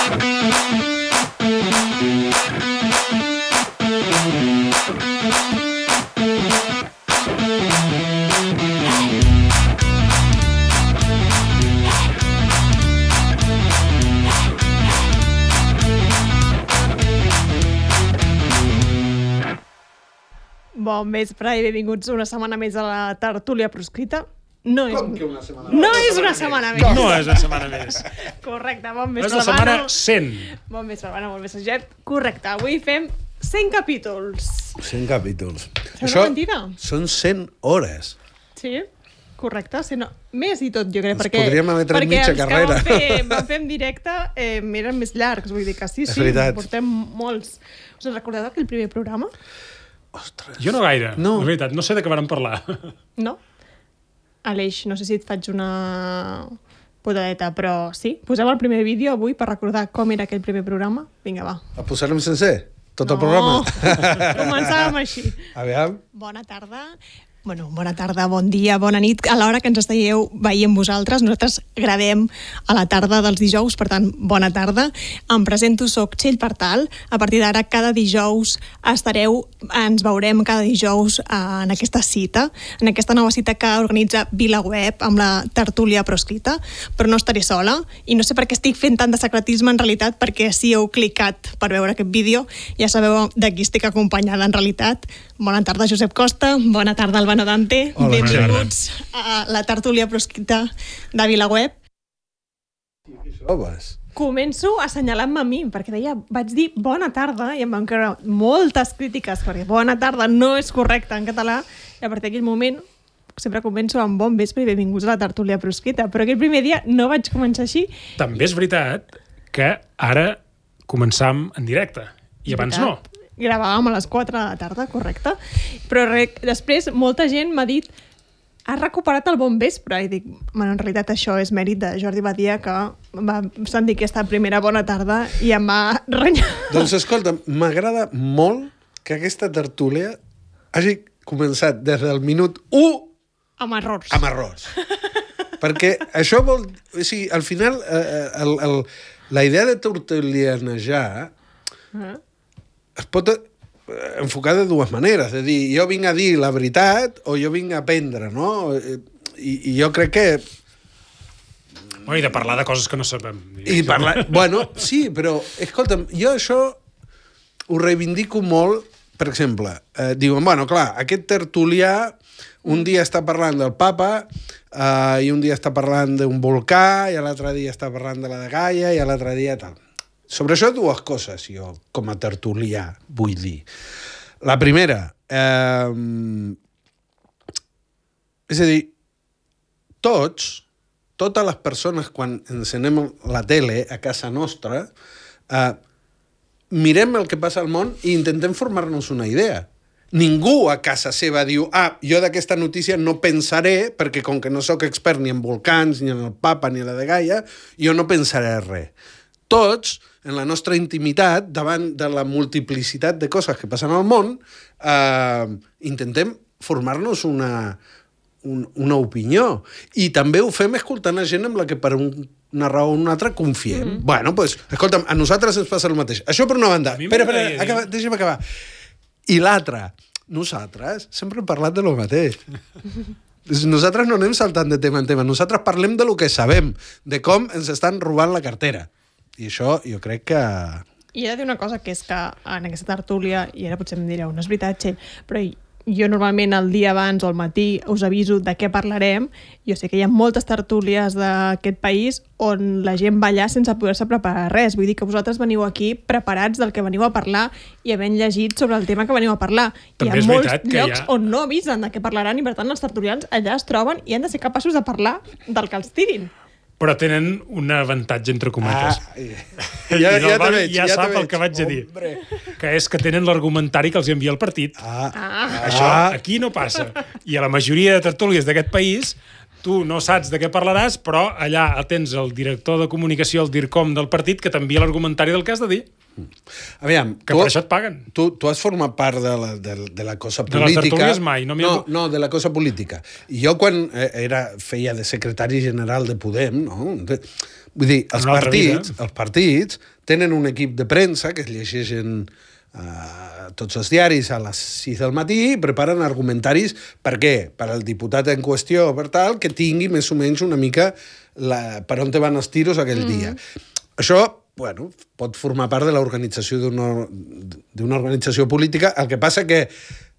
Bon vespre i benvinguts una setmana més a la tertúlia proscrita. Com que una setmana més? No és una setmana més. No és una setmana més. Correcte, bon vespre. És la setmana 100. Bon vespre, bon vespre, Jep. Correcte, avui fem 100 capítols. 100 capítols. Això una mentida? Són 100 hores. Sí, correcte. Més i tot, jo crec, perquè podríem haver tret mitja carrera. Perquè els que vam fer en directe eren més llargs, vull dir que sí, portem molts. Us recordeu aquell primer programa? Ostres. Jo no gaire, no. La veritat, no sé de què vàrem parlar. No? Aleix, no sé si et faig una potadeta, però sí. Posem el primer vídeo avui per recordar com era aquell primer programa. Vinga, va. El posarem sencer? Tot el programa? Començàvem així. Aviam. Bona tarda. Bueno, bona tarda, bon dia, bona nit. A l'hora que ens estigueu veient vosaltres, nosaltres gravem a la tarda dels dijous, per tant, bona tarda. Em presento, soc Txell Partal. A partir d'ara, cada dijous ens veurem cada dijous en aquesta cita, en aquesta nova cita que organitza VilaWeb amb la tertúlia proscrita, però no estaré sola i no sé per què estic fent tant de secretisme en realitat, perquè si heu clicat per veure aquest vídeo ja sabeu de qui estic acompanyada en realitat. Bona tarda, Josep Costa. Bona tarda, Albano Dante. Hola, benvinguts a la tertúlia proscrita de VilaWeb. Començo assenyalant-me a mi, perquè vaig dir bona tarda i em van creure moltes crítiques, perquè bona tarda no és correcte en català, i a partir d'aquell moment sempre començo amb bon vespre i benvinguts a la tertúlia proscrita, però aquell primer dia no vaig començar així. També és veritat que ara començam en directe, i abans no. Gravàvem a les 4 de la tarda, correcte. Però després molta gent m'ha dit has recuperat el bon vespre. I dic, bueno, en realitat això és mèrit de Jordi Badia, que va sentir aquesta primera bona tarda i em va renyar. Doncs escolta, m'agrada molt que aquesta tertúlia hagi començat des del minut 1 amb errors. Amb errors. Perquè això vol... O sigui, al final, la idea de tertulianejar es pot enfocar de dues maneres. És a dir, jo vinc a dir la veritat o jo vinc a aprendre, no? I jo crec que... I de parlar de coses que no sabem. I parlar... Bueno, sí, però, escolta'm, jo això ho reivindico molt. Per exemple, diuen, bueno, clar, aquest tertulià un dia està parlant del papa i un dia està parlant d'un volcà i l'altre dia està parlant de la de Gaia i l'altre dia tal. Sobre això dues coses, jo, com a tertulià, vull dir. La primera, és a dir, totes les persones, quan encenem la tele a casa nostra, mirem el que passa al món i intentem formar-nos una idea. Ningú a casa seva diu jo d'aquesta notícia no pensaré, perquè com que no sóc expert ni en volcans, ni en el papa, ni en la de Gaia, jo no pensaré res. Tots, en la nostra intimitat, davant de la multiplicitat de coses que passen al món, intentem formar-nos una opinió. I també ho fem escoltant a gent amb la que per una raó o una altra confiem. Bueno, doncs, escolta'm, a nosaltres ens passa el mateix. Això per una banda. Espera, deixa'm acabar. I l'altra, nosaltres sempre hem parlat de lo mateix. Nosaltres no anem saltant de tema en tema. Nosaltres parlem de lo que sabem, de com ens estan robant la cartera. I això jo crec que... I he de dir una cosa, que és que en aquesta tertúlia, i ara potser em direu, no és veritat, Txell, però jo normalment el dia abans o al matí us aviso de què parlarem. Jo sé que hi ha moltes tertúlies d'aquest país on la gent va allà sense poder-se preparar res. Vull dir que vosaltres veniu aquí preparats del que veniu a parlar i havent llegit sobre el tema que veniu a parlar. També hi ha molts llocs on no avisen de què parlaran i per tant els tertulians allà es troben i han de ser capaços de parlar del que els tirin. Però tenen un avantatge, entre cometes. Ja sap el que vaig a dir. Que és que tenen l'argumentari que els envia el partit. Això aquí no passa. I a la majoria de tertúlies d'aquest país, tu no saps de què parlaràs, però allà tens el director de comunicació, el DIRCOM del partit, que t'envia l'argumentari del que has de dir. Aviam, que per això et paguen. Tu has format part de la cosa política. De les tertúlies mai. No, de la cosa política. I jo quan feia de secretari general de Podem, no? Vull dir, els partits tenen un equip de premsa que es llegeixen tots els diaris a les 6 del matí i preparen argumentaris per què? Per al diputat en qüestió, per tal, que tingui més o menys una mica per on te van els tiros aquell dia. Això, bueno, pot formar part de l'organització d'una organització política. El que passa que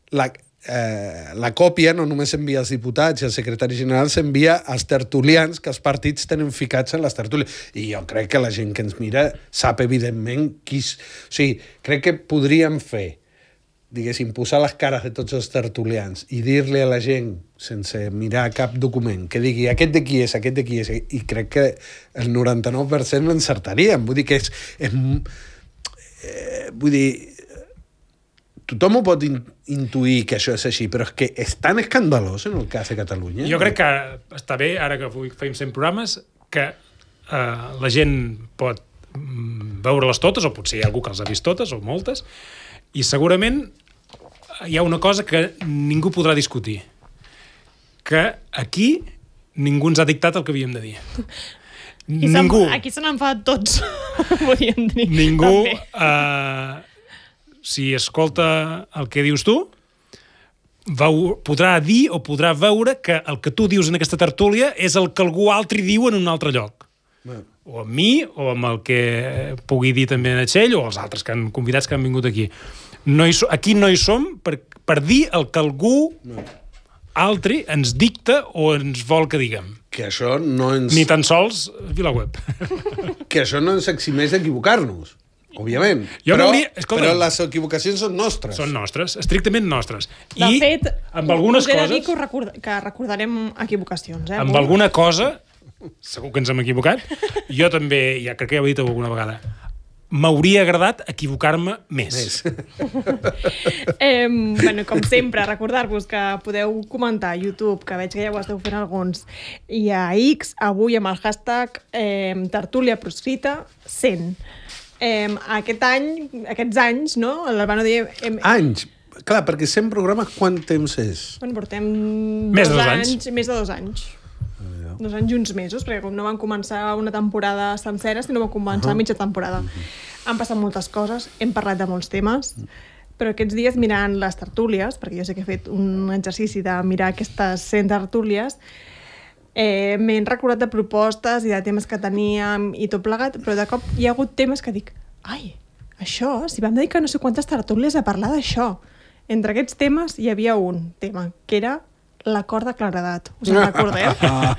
la còpia no només s'envia als diputats i al secretari general, s'envia als tertulians que els partits tenen ficats en les tertúlies. I jo crec que la gent que ens mira sap evidentment qui... O sigui, crec que podríem fer, diguéssim, posar les cares de tots els tertulians i dir-li a la gent, sense mirar cap document, que digui aquest de qui és, aquest de qui és, i crec que el 99% l'encertaríem. Vull dir que vull dir... Tothom ho pot intuir que això és així, però és que és tan escandalós en el cas de Catalunya. Jo crec que està bé, ara que fem 100 programes, que la gent pot veure-les totes, o potser hi ha algú que les ha vist totes, o moltes, i segurament hi ha una cosa que ningú podrà discutir, que aquí ningú ens ha dictat el que havíem de dir. Ningú. Aquí se n'han enfadat tots, podríem dir. Ningú... si escolta el que dius tu, podrà dir o podrà veure que el que tu dius en aquesta tertúlia és el que algú altre diu en un altre lloc. O amb mi, o amb el que pugui dir també en Txell, o els altres convidats que han vingut aquí. Aquí no hi som per dir el que algú altre ens dicta o ens vol que diguem. Que això no ens... Ni tan sols VilaWeb. Que això no ens eximeix d'equivocar-nos. Òbviament, però les equivocacions són nostres. Són nostres, estrictament nostres. De fet, amb algunes coses... dir que recordarem equivocacions. Amb alguna cosa, segur que ens hem equivocat, jo també, ja crec que ja ho he dit alguna vegada, m'hauria agradat equivocar-me més. Com sempre, recordar-vos que podeu comentar a YouTube, que veig que ja ho esteu fent alguns, i a X, avui amb el hashtag tertúlia proscrita 100. Aquests anys, no? L'Albano deia... Anys? Clar, perquè 100 programes quant temps és? Bueno, portem més de 2 anys. Més de 2 anys. 2 anys i uns mesos, perquè com no van començar una temporada sencera, sinó van començar mitja temporada. Han passat moltes coses, hem parlat de molts temes, però aquests dies mirant les tertúlies, perquè jo sé que he fet un exercici de mirar aquestes 100 tertúlies, m'he recordat de propostes i de temes que teníem i tot plegat, però de cop hi ha hagut temes que dic, ai, això, si vam dedicar no sé quantes tertúlies a parlar d'això. Entre aquests temes hi havia un tema, que era l'acord de claredat. Us en recordeu?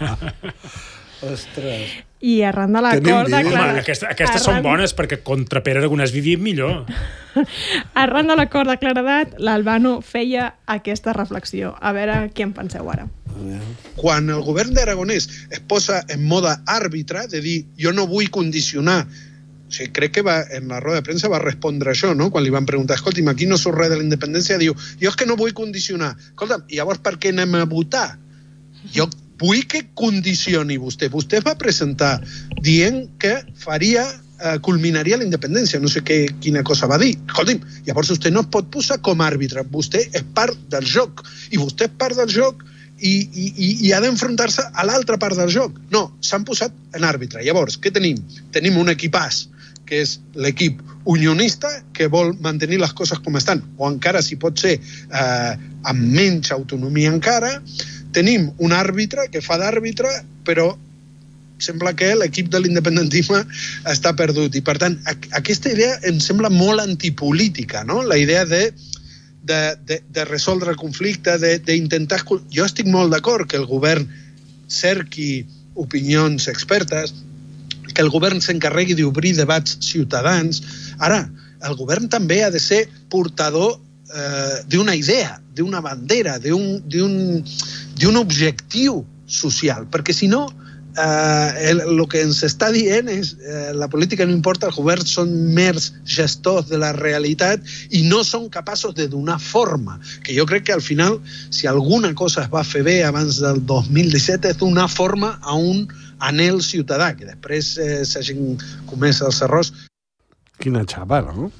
Ostres. I arran de l'acord de claredat... Aquestes són bones, perquè contra Pere Aragonès vivim millor. Arran de l'acord de claredat, l'Albano feia aquesta reflexió. A veure què en penseu ara. Quan el govern d'Aragonès es posa en mode àrbitre, de dir, jo no vull condicionar, o sigui, crec que en la roda de premsa va respondre això, no? Quan li van preguntar, escolti'm, aquí no surt res de la independència, diu, jo és que no vull condicionar. Escolta'm, i llavors per què anem a votar? Jo vull que condicioni vostè. Vostè va presentar dient que culminaria la independència, no sé quina cosa va dir. Escolti'm, llavors vostè no es pot posar com a àrbitre, vostè és part del joc, i vostè és part del joc i ha d'enfrontar-se a l'altra part del joc. No, s'han posat en àrbitre. Llavors, què tenim? Tenim un equipàs, que és l'equip unionista, que vol mantenir les coses com estan, o encara, si pot ser, amb menys autonomia encara. Tenim un àrbitre que fa d'àrbitre, però sembla que l'equip de l'independentisme està perdut. I, per tant, aquesta idea em sembla molt antipolítica, no? La idea de resoldre el conflicte, d'intentar... Jo estic molt d'acord que el govern cerqui opinions expertes, que el govern s'encarregui d'obrir debats ciutadans. Ara, el govern també ha de ser portador d'una idea, d'una bandera, d'un objectiu social, perquè si no, el que ens està dient és la política no importa, els governs són mers gestors de la realitat i no són capaços de donar forma, que jo crec que al final, si alguna cosa es va fer bé abans del 2017 és donar forma a un anhel ciutadà, que després s'hagin comès els errors. Quina xapa, no?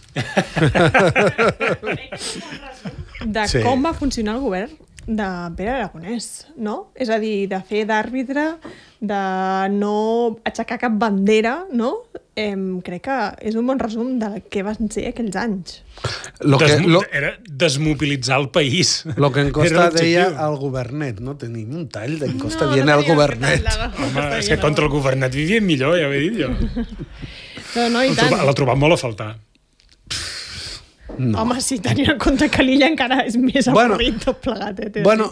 De com va funcionar el govern de Pere Aragonès, no? És a dir, de fer d'àrbitre, de no aixecar cap bandera, no? Crec que és un bon resum de què van ser aquells anys. Era desmobilitzar el país. Lo que en Costa deia el governet, no? Tenim un tall d'en Costa dient el governet. Home, és que contra el governet vivien millor, ja ho he dit jo. No, i tant. L'ha trobat molt a faltar. No. Home, si tenia en compte que l'illa encara és més avorrit tot plegat.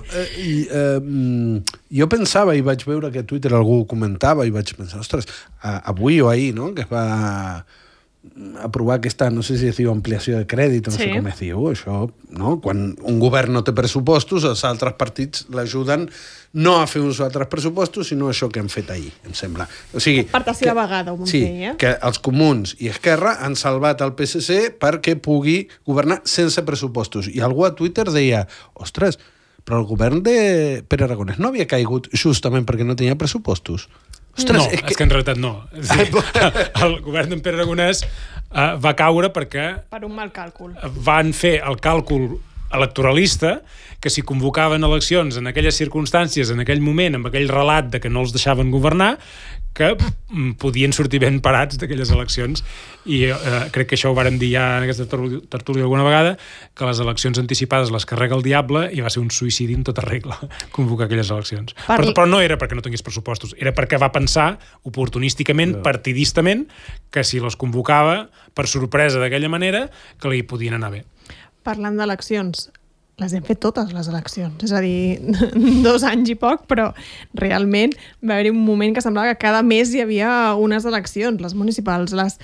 Jo pensava i vaig veure que a Twitter algú comentava i vaig pensar, ostres, avui o ahir, no?, que es va aprovar aquesta, no sé si es diu ampliació de crèdit, no sé com es diu, això, no? Quan un govern no té pressupostos, els altres partits l'ajuden no a fer uns altres pressupostos, sinó això que han fet ahir, em sembla. O sigui, per tercera vegada, ho vam dir, que els comuns i Esquerra han salvat el PSC perquè pugui governar sense pressupostos. I algú a Twitter deia, ostres, però el govern de Pere Aragonès no havia caigut justament perquè no tenia pressupostos? Ostres, no, és que en realitat no. El govern d'en Pere Aragonès va caure perquè... Per un mal càlcul. Van fer el càlcul electoralista que si convocaven eleccions en aquelles circumstàncies, en aquell moment, amb aquell relat de que no els deixaven governar, que podien sortir ben parats d'aquelles eleccions. I crec que això ho vàrem dir ja en aquesta tertúlia alguna vegada, que les eleccions anticipades les carrega el diable i va ser un suïcidi en tota regla convocar aquelles eleccions. Però no era perquè no tingués pressupostos, era perquè va pensar oportunísticament, partidistament, que si les convocava per sorpresa d'aquella manera, que li podien anar bé. Parlant d'eleccions, les hem fet totes, les eleccions. És a dir, 2 anys i poc, però realment va haver-hi un moment que semblava que cada mes hi havia unes eleccions, les municipals, les...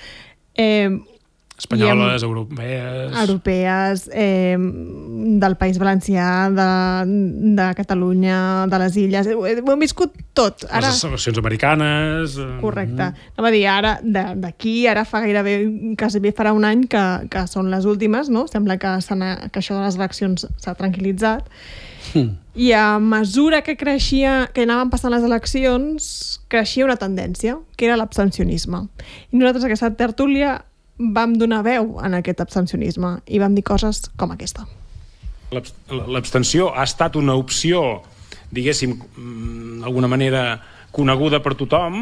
espanyoles, europees, del País Valencià, de Catalunya, de les Illes, ho hem viscut tot. Ara... Les eleccions americanes... Correcte. No va dir, ara, d'aquí, ara fa gairebé, quasi bé farà un any que són les últimes, no? Sembla que això de les eleccions s'ha tranquil·litzat. I a mesura que anaven passant les eleccions, creixia una tendència, que era l'abstencionisme. I nosaltres, aquesta tertúlia, vam donar veu en aquest abstencionisme i vam dir coses com aquesta. L'abstenció ha estat una opció, diguéssim, d'alguna manera coneguda per tothom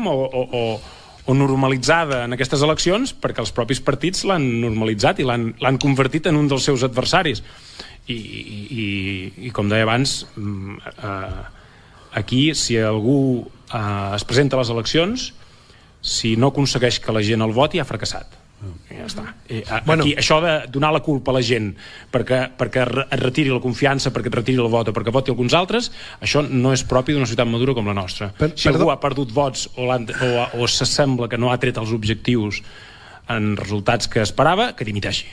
o normalitzada en aquestes eleccions perquè els propis partits l'han normalitzat i l'han convertit en un dels seus adversaris. I com deia abans, aquí, si algú es presenta a les eleccions, si no aconsegueix que la gent el voti, ha fracassat. Ja està. Aquí, això de donar la culpa a la gent perquè et retiri la confiança, perquè et retiri el vot o perquè voti alguns altres, això no és propi d'una societat madura com la nostra. Si algú ha perdut vots o s'assembla que no ha tret els objectius en resultats que esperava, que dimiteixi.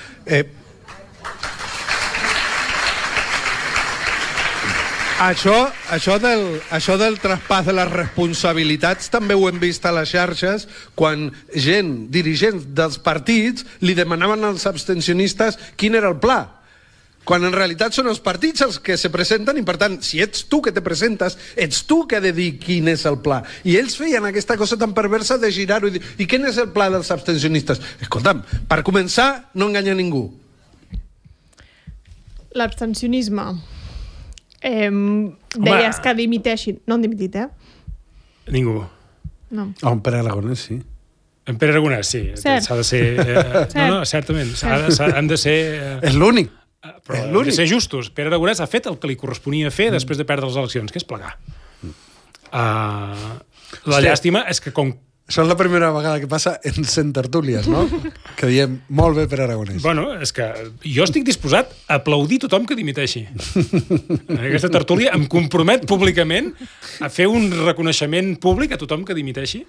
Això del traspàs de les responsabilitats també ho hem vist a les xarxes quan dirigents dels partits li demanaven als abstencionistes quin era el pla, quan en realitat són els partits els que se presenten i per tant, si ets tu que te presentes, ets tu que ha de dir quin és el pla. I ells feien aquesta cosa tan perversa de girar-ho i dir, i quin és el pla dels abstencionistes? Escolta'm, per començar, no enganyar ningú. L'abstencionisme... deies que dimiteixin. No han dimitit, Ningú. No. En Pere Aragonès, sí. En Pere Aragonès, sí. S'ha de ser... No, certament. Han de ser... És l'únic. Però han de ser justos. Pere Aragonès ha fet el que li corresponia fer després de perdre les eleccions, que és plegar. La llàstima és que com... Això és la primera vegada que passa en 100 tertúlies, no? Que diem molt bé per Aragonès. Bueno, és que jo estic disposat a aplaudir tothom que dimiteixi. En aquesta tertúlia em compromet públicament a fer un reconeixement públic a tothom que dimiteixi.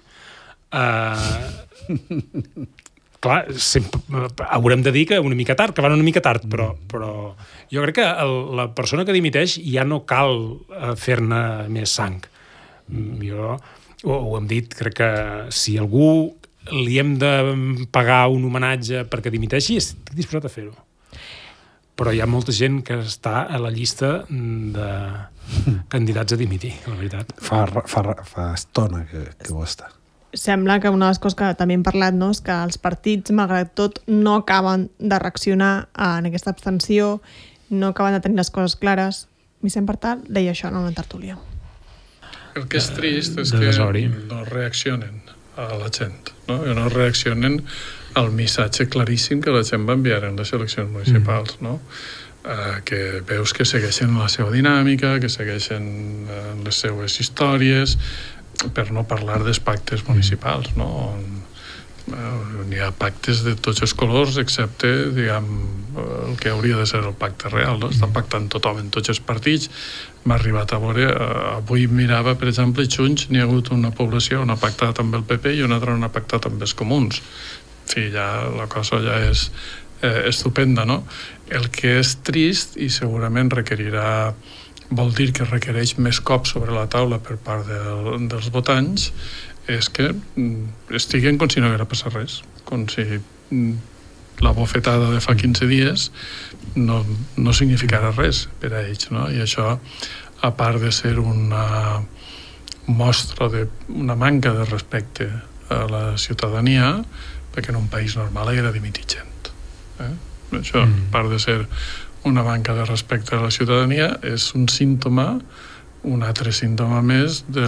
Clar, haurem de dir que una mica tard, que van una mica tard, però jo crec que la persona que dimiteix ja no cal fer-ne més sang. Jo... ho hem dit, crec que si algú li hem de pagar un homenatge perquè dimiteixi, estic disposat a fer-ho. Però hi ha molta gent que està a la llista de candidats a dimitir, la veritat. Fa estona que ho està. sembla que una de les coses que també hem parlat, no, és que els partits, malgrat tot, no acaben de reaccionar en aquesta abstenció, no acaben de tenir les coses clares. Vicent Partal deia això en una tertúlia. El que és trist és que no reaccionen a la gent, no? I no reaccionen al missatge claríssim que la gent va enviar en les eleccions municipals, no? Que veus que segueixen la seva dinàmica, que segueixen les seues històries, per no parlar dels pactes municipals, no? N'hi ha pactes de tots els colors, excepte, diguem, el que hauria de ser el pacte real, no? Estan pactant tothom en tots els partits. M'ha arribat a veure, avui mirava, per exemple, Junts, n'hi ha hagut una població on ha pactat amb el PP i una altra on ha pactat amb els comuns. En fi, ja la cosa ja és estupenda, no? El que és trist i segurament requerirà, vol dir que requereix més cops sobre la taula per part dels votants, és que estiguen com si no haguera passat res, com si la bofetada de fa 15 dies no significarà res per a ells, no? I això, a part de ser una mostra d'una manca de respecte a la ciutadania, perquè en un país normal haguera dimitit gent. Això, a part de ser una manca de respecte a la ciutadania, és un símptoma, un altre símptoma més de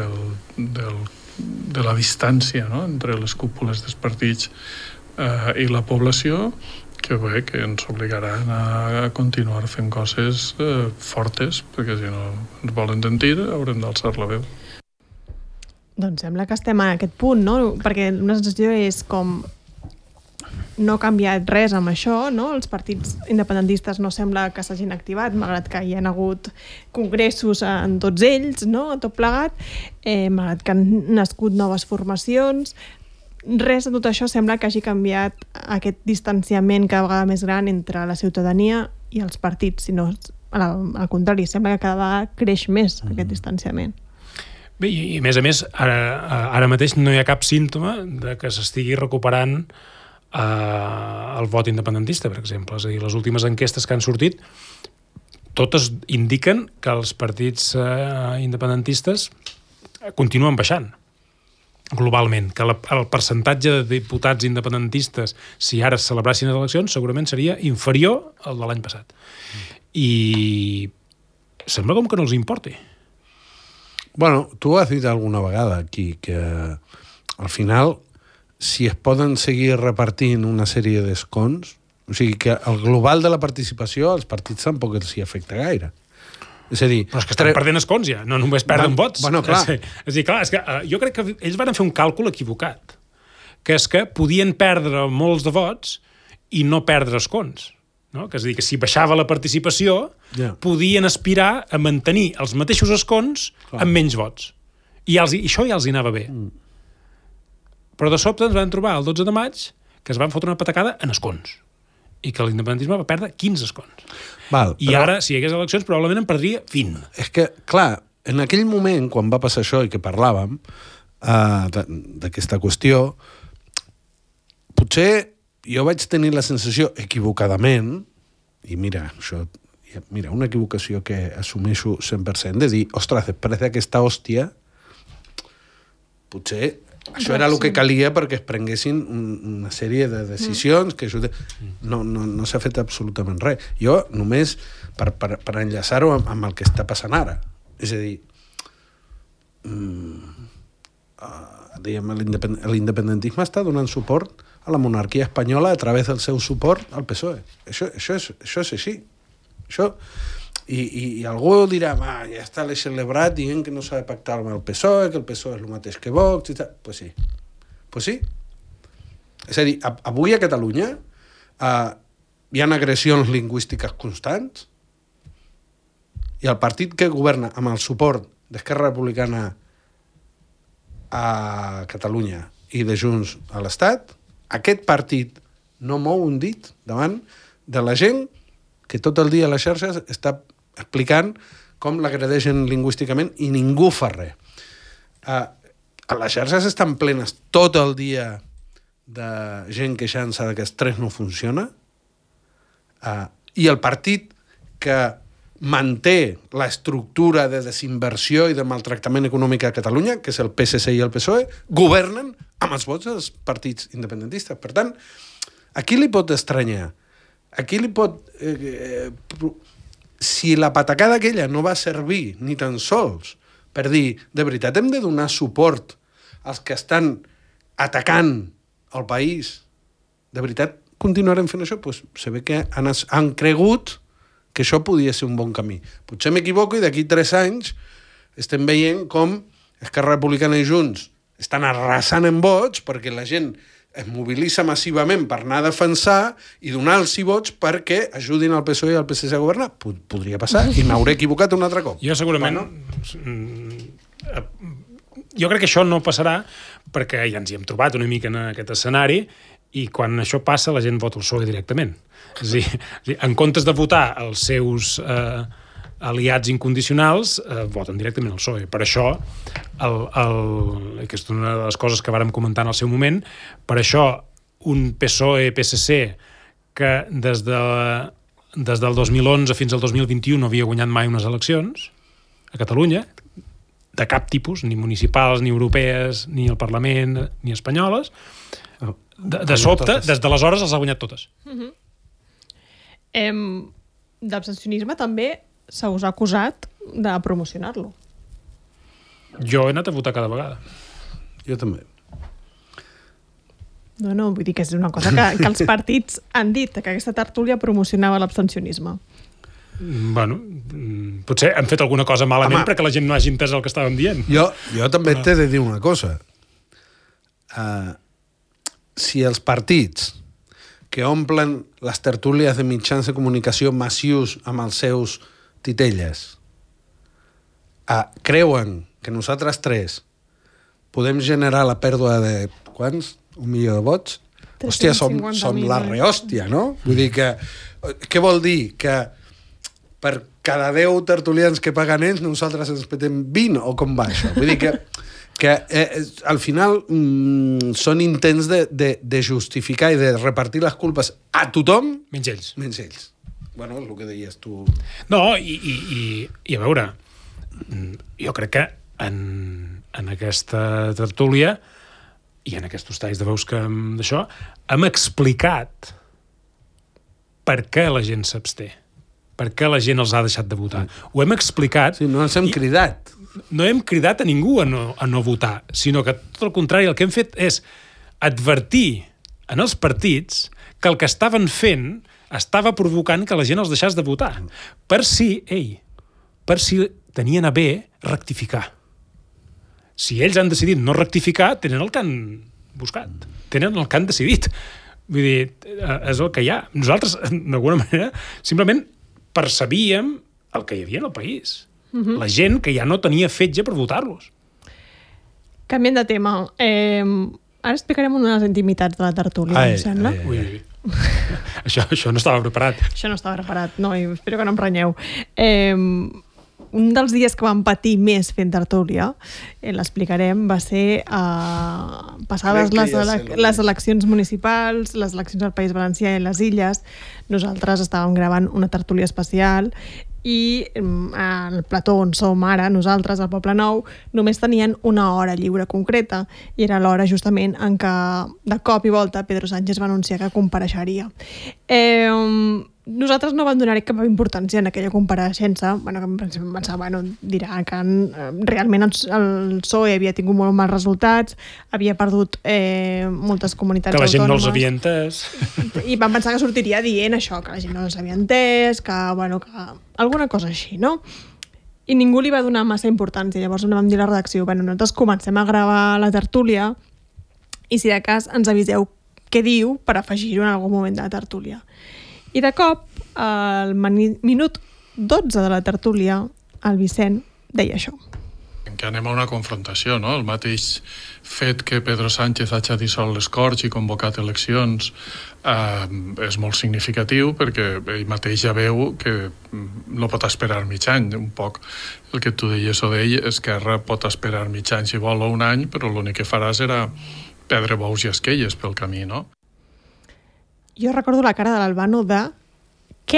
la distància, no?, entre les cúpules dels partits i la població, que bé, que ens obligaran a continuar fent coses fortes, perquè si no ens volen sentir haurem d'alçar la veu. Doncs sembla que estem en aquest punt, no? Perquè una sensació és com no ha canviat res amb això, no? Els partits independentistes no sembla que s'hagin activat, malgrat que hi ha hagut congressos en tots ells, no? Tot plegat, malgrat que han nascut noves formacions. Res de tot això sembla que hagi canviat aquest distanciament cada vegada més gran entre la ciutadania i els partits, sinó al contrari, sembla que cada vegada creix més aquest distanciament. Bé, i a més, ara mateix no hi ha cap símptoma de que s'estigui recuperant el vot independentista, per exemple. És a dir, les últimes enquestes que han sortit totes indiquen que els partits independentistes continuen baixant globalment, que el percentatge de diputats independentistes, si ara es celebrassin les eleccions, segurament seria inferior al de l'any passat. I sembla com que no els importi. Bueno, tu has dit alguna vegada aquí que al final, si es poden seguir repartint una sèrie d'escons, o sigui que el global de la participació als partits tampoc els hi afecta gaire. És a dir... Però és que estan perdent escons ja, no només perden vots. Bueno, clar. És que jo crec que ells van fer un càlcul equivocat, que és que podien perdre molts de vots i no perdre escons. No? Que és a dir, que si baixava la participació, podien aspirar a mantenir els mateixos escons amb menys vots. I això ja els hi anava bé. Però de sobte ens van trobar el 12 de maig que es van fotre una patacada en escons i que l'independentisme va perdre 15 escons. I ara, si hi hagués eleccions, probablement en perdria 20. És que, clar, en aquell moment, quan va passar això i que parlàvem d'aquesta qüestió, potser jo vaig tenir la sensació, equivocadament, i mira, una equivocació que assumeixo 100%, de dir, ostres, després d'aquesta hòstia, potser això era el que calia perquè es prenguessin una sèrie de decisions que no s'ha fet absolutament res. Jo només per enllaçar-ho amb el que està passant ara. És a dir, l'independentisme està donant suport a la monarquia espanyola a través del seu suport al PSOE. Això és així. I algú dirà, ja està celebrat dient que no s'ha de pactar amb el PSOE, que el PSOE és el mateix que Vox i tal. Pues sí. És a dir, avui a Catalunya hi ha agressions lingüístiques constants i el partit que governa amb el suport d'Esquerra Republicana a Catalunya i de Junts a l'Estat, aquest partit no mou un dit davant de la gent que tot el dia a les xarxes està explicant com l'agredeixen lingüísticament i ningú fa res. A les xarxes estan plenes tot el dia de gent queixant-se que els 3 no funciona i el partit que manté l'estructura de desinversió i de maltractament econòmic a Catalunya, que és el PSC i el PSOE, governen amb els vots dels partits independentistes. Per tant, a qui li pot estranyar? A qui li pot... si la patacada aquella no va servir ni tan sols per dir, de veritat, hem de donar suport als que estan atacant el país, de veritat continuarem fent això? Pues se ve que han cregut que això podia ser un bon camí. Potser m'equivoco i d'aquí 3 anys estem veient com Esquerra Republicana i Junts estan arrasant en vots perquè la gent es mobilitza massivament per anar a defensar i donar-los vots perquè ajudin el PSOE i el PSC a governar. Podria passar i m'hauré equivocat un altre cop. Jo segurament... Jo crec que això no passarà perquè ja ens hi hem trobat una mica en aquest escenari i quan això passa la gent vota el PSOE directament. És a dir, en comptes de votar els seus aliats incondicionals, voten directament el PSOE. Per això, que és una de les coses que vàrem comentar en el seu moment, per això un PSOE-PSC que des del 2011 fins al 2021 no havia guanyat mai unes eleccions a Catalunya, de cap tipus, ni municipals, ni europees, ni al Parlament, ni espanyoles, de sobte, des d'aleshores els ha guanyat totes. D'abstencionisme també se us ha acusat de promocionar-lo. Jo he anat a votar cada vegada. Jo també. No, vull dir que és una cosa que els partits han dit, que aquesta tertúlia promocionava l'abstencionisme. Bueno, potser hem fet alguna cosa malament perquè la gent no hagi entès el que estàvem dient. Jo també t'he de dir una cosa. Si els partits que omplen les tertúlies de mitjans de comunicació massius amb els seus titelles creuen que nosaltres 3 podem generar la pèrdua de quants? 1 milió de vots? Hòstia, som la rehòstia, no? Vull dir que... Què vol dir? Que per cada 10 tertulians que paguen ells nosaltres ens petem 20 o com va això? Vull dir que al final són intents de justificar i de repartir les culpes a tothom menys ells. Bueno, és el que deies tu. No, i a veure, jo crec que en aquesta tertúlia i en aquests talls de veus que d'això hem explicat per què la gent s'absté, per què la gent els ha deixat de votar. Ho hem explicat. Sí, no ens hem cridat. No hem cridat a ningú a no votar, sinó que tot el contrari, el que hem fet és advertir en els partits que el que estaven fent estava provocant que la gent els deixés de votar, per si tenien a bé rectificar. Si ells han decidit no rectificar, tenen el que han buscat, tenen el que han decidit. Vull dir, és el que hi ha. Nosaltres, d'alguna manera, simplement percebíem el que hi havia en el país. La gent que ja no tenia fetge per votar-los. Canviant de tema, ara explicarem una de les intimitats de la tertúlia, em sembla. Ui. Això no estava preparat. Això no estava preparat, no, i espero que no em renyeu. Un dels dies que vam patir més fent tertúlia, l'explicarem, va ser passades les eleccions municipals, les eleccions al País Valencià i les Illes. Nosaltres estàvem gravant una tertúlia especial i el plató on som ara, nosaltres, al Poble Nou, només tenien una hora lliure concreta i era l'hora justament en què de cop i volta Pedro Sánchez va anunciar que compareixeria. Nosaltres no vam donar cap importància en aquella compareixença, que em pensava, dirà que realment el PSOE havia tingut molt mals resultats, havia perdut moltes comunitats autònomes. Que la gent no els havia entès. I vam pensar que sortiria dient això, que la gent no els havia entès, que alguna cosa així, no? I ningú li va donar massa importància. Llavors vam dir a la redacció, nosaltres comencem a gravar la tertúlia i si de cas ens aviseu què diu per afegir-ho en algun moment de la tertúlia. I de cop, al minut 12 de la tertúlia, el Vicent deia això. Que anem a una confrontació, no? El mateix fet que Pedro Sánchez hagi dissolt les Corts i convocat eleccions és molt significatiu perquè ell mateix ja veu que no pot esperar mig any. Un poc el que tu deies o d'ell, Esquerra pot esperar mig any si vol o un any, però l'únic que farà serà perdre bous i esquelles pel camí, no? Jo recordo la cara de l'Albano de Què?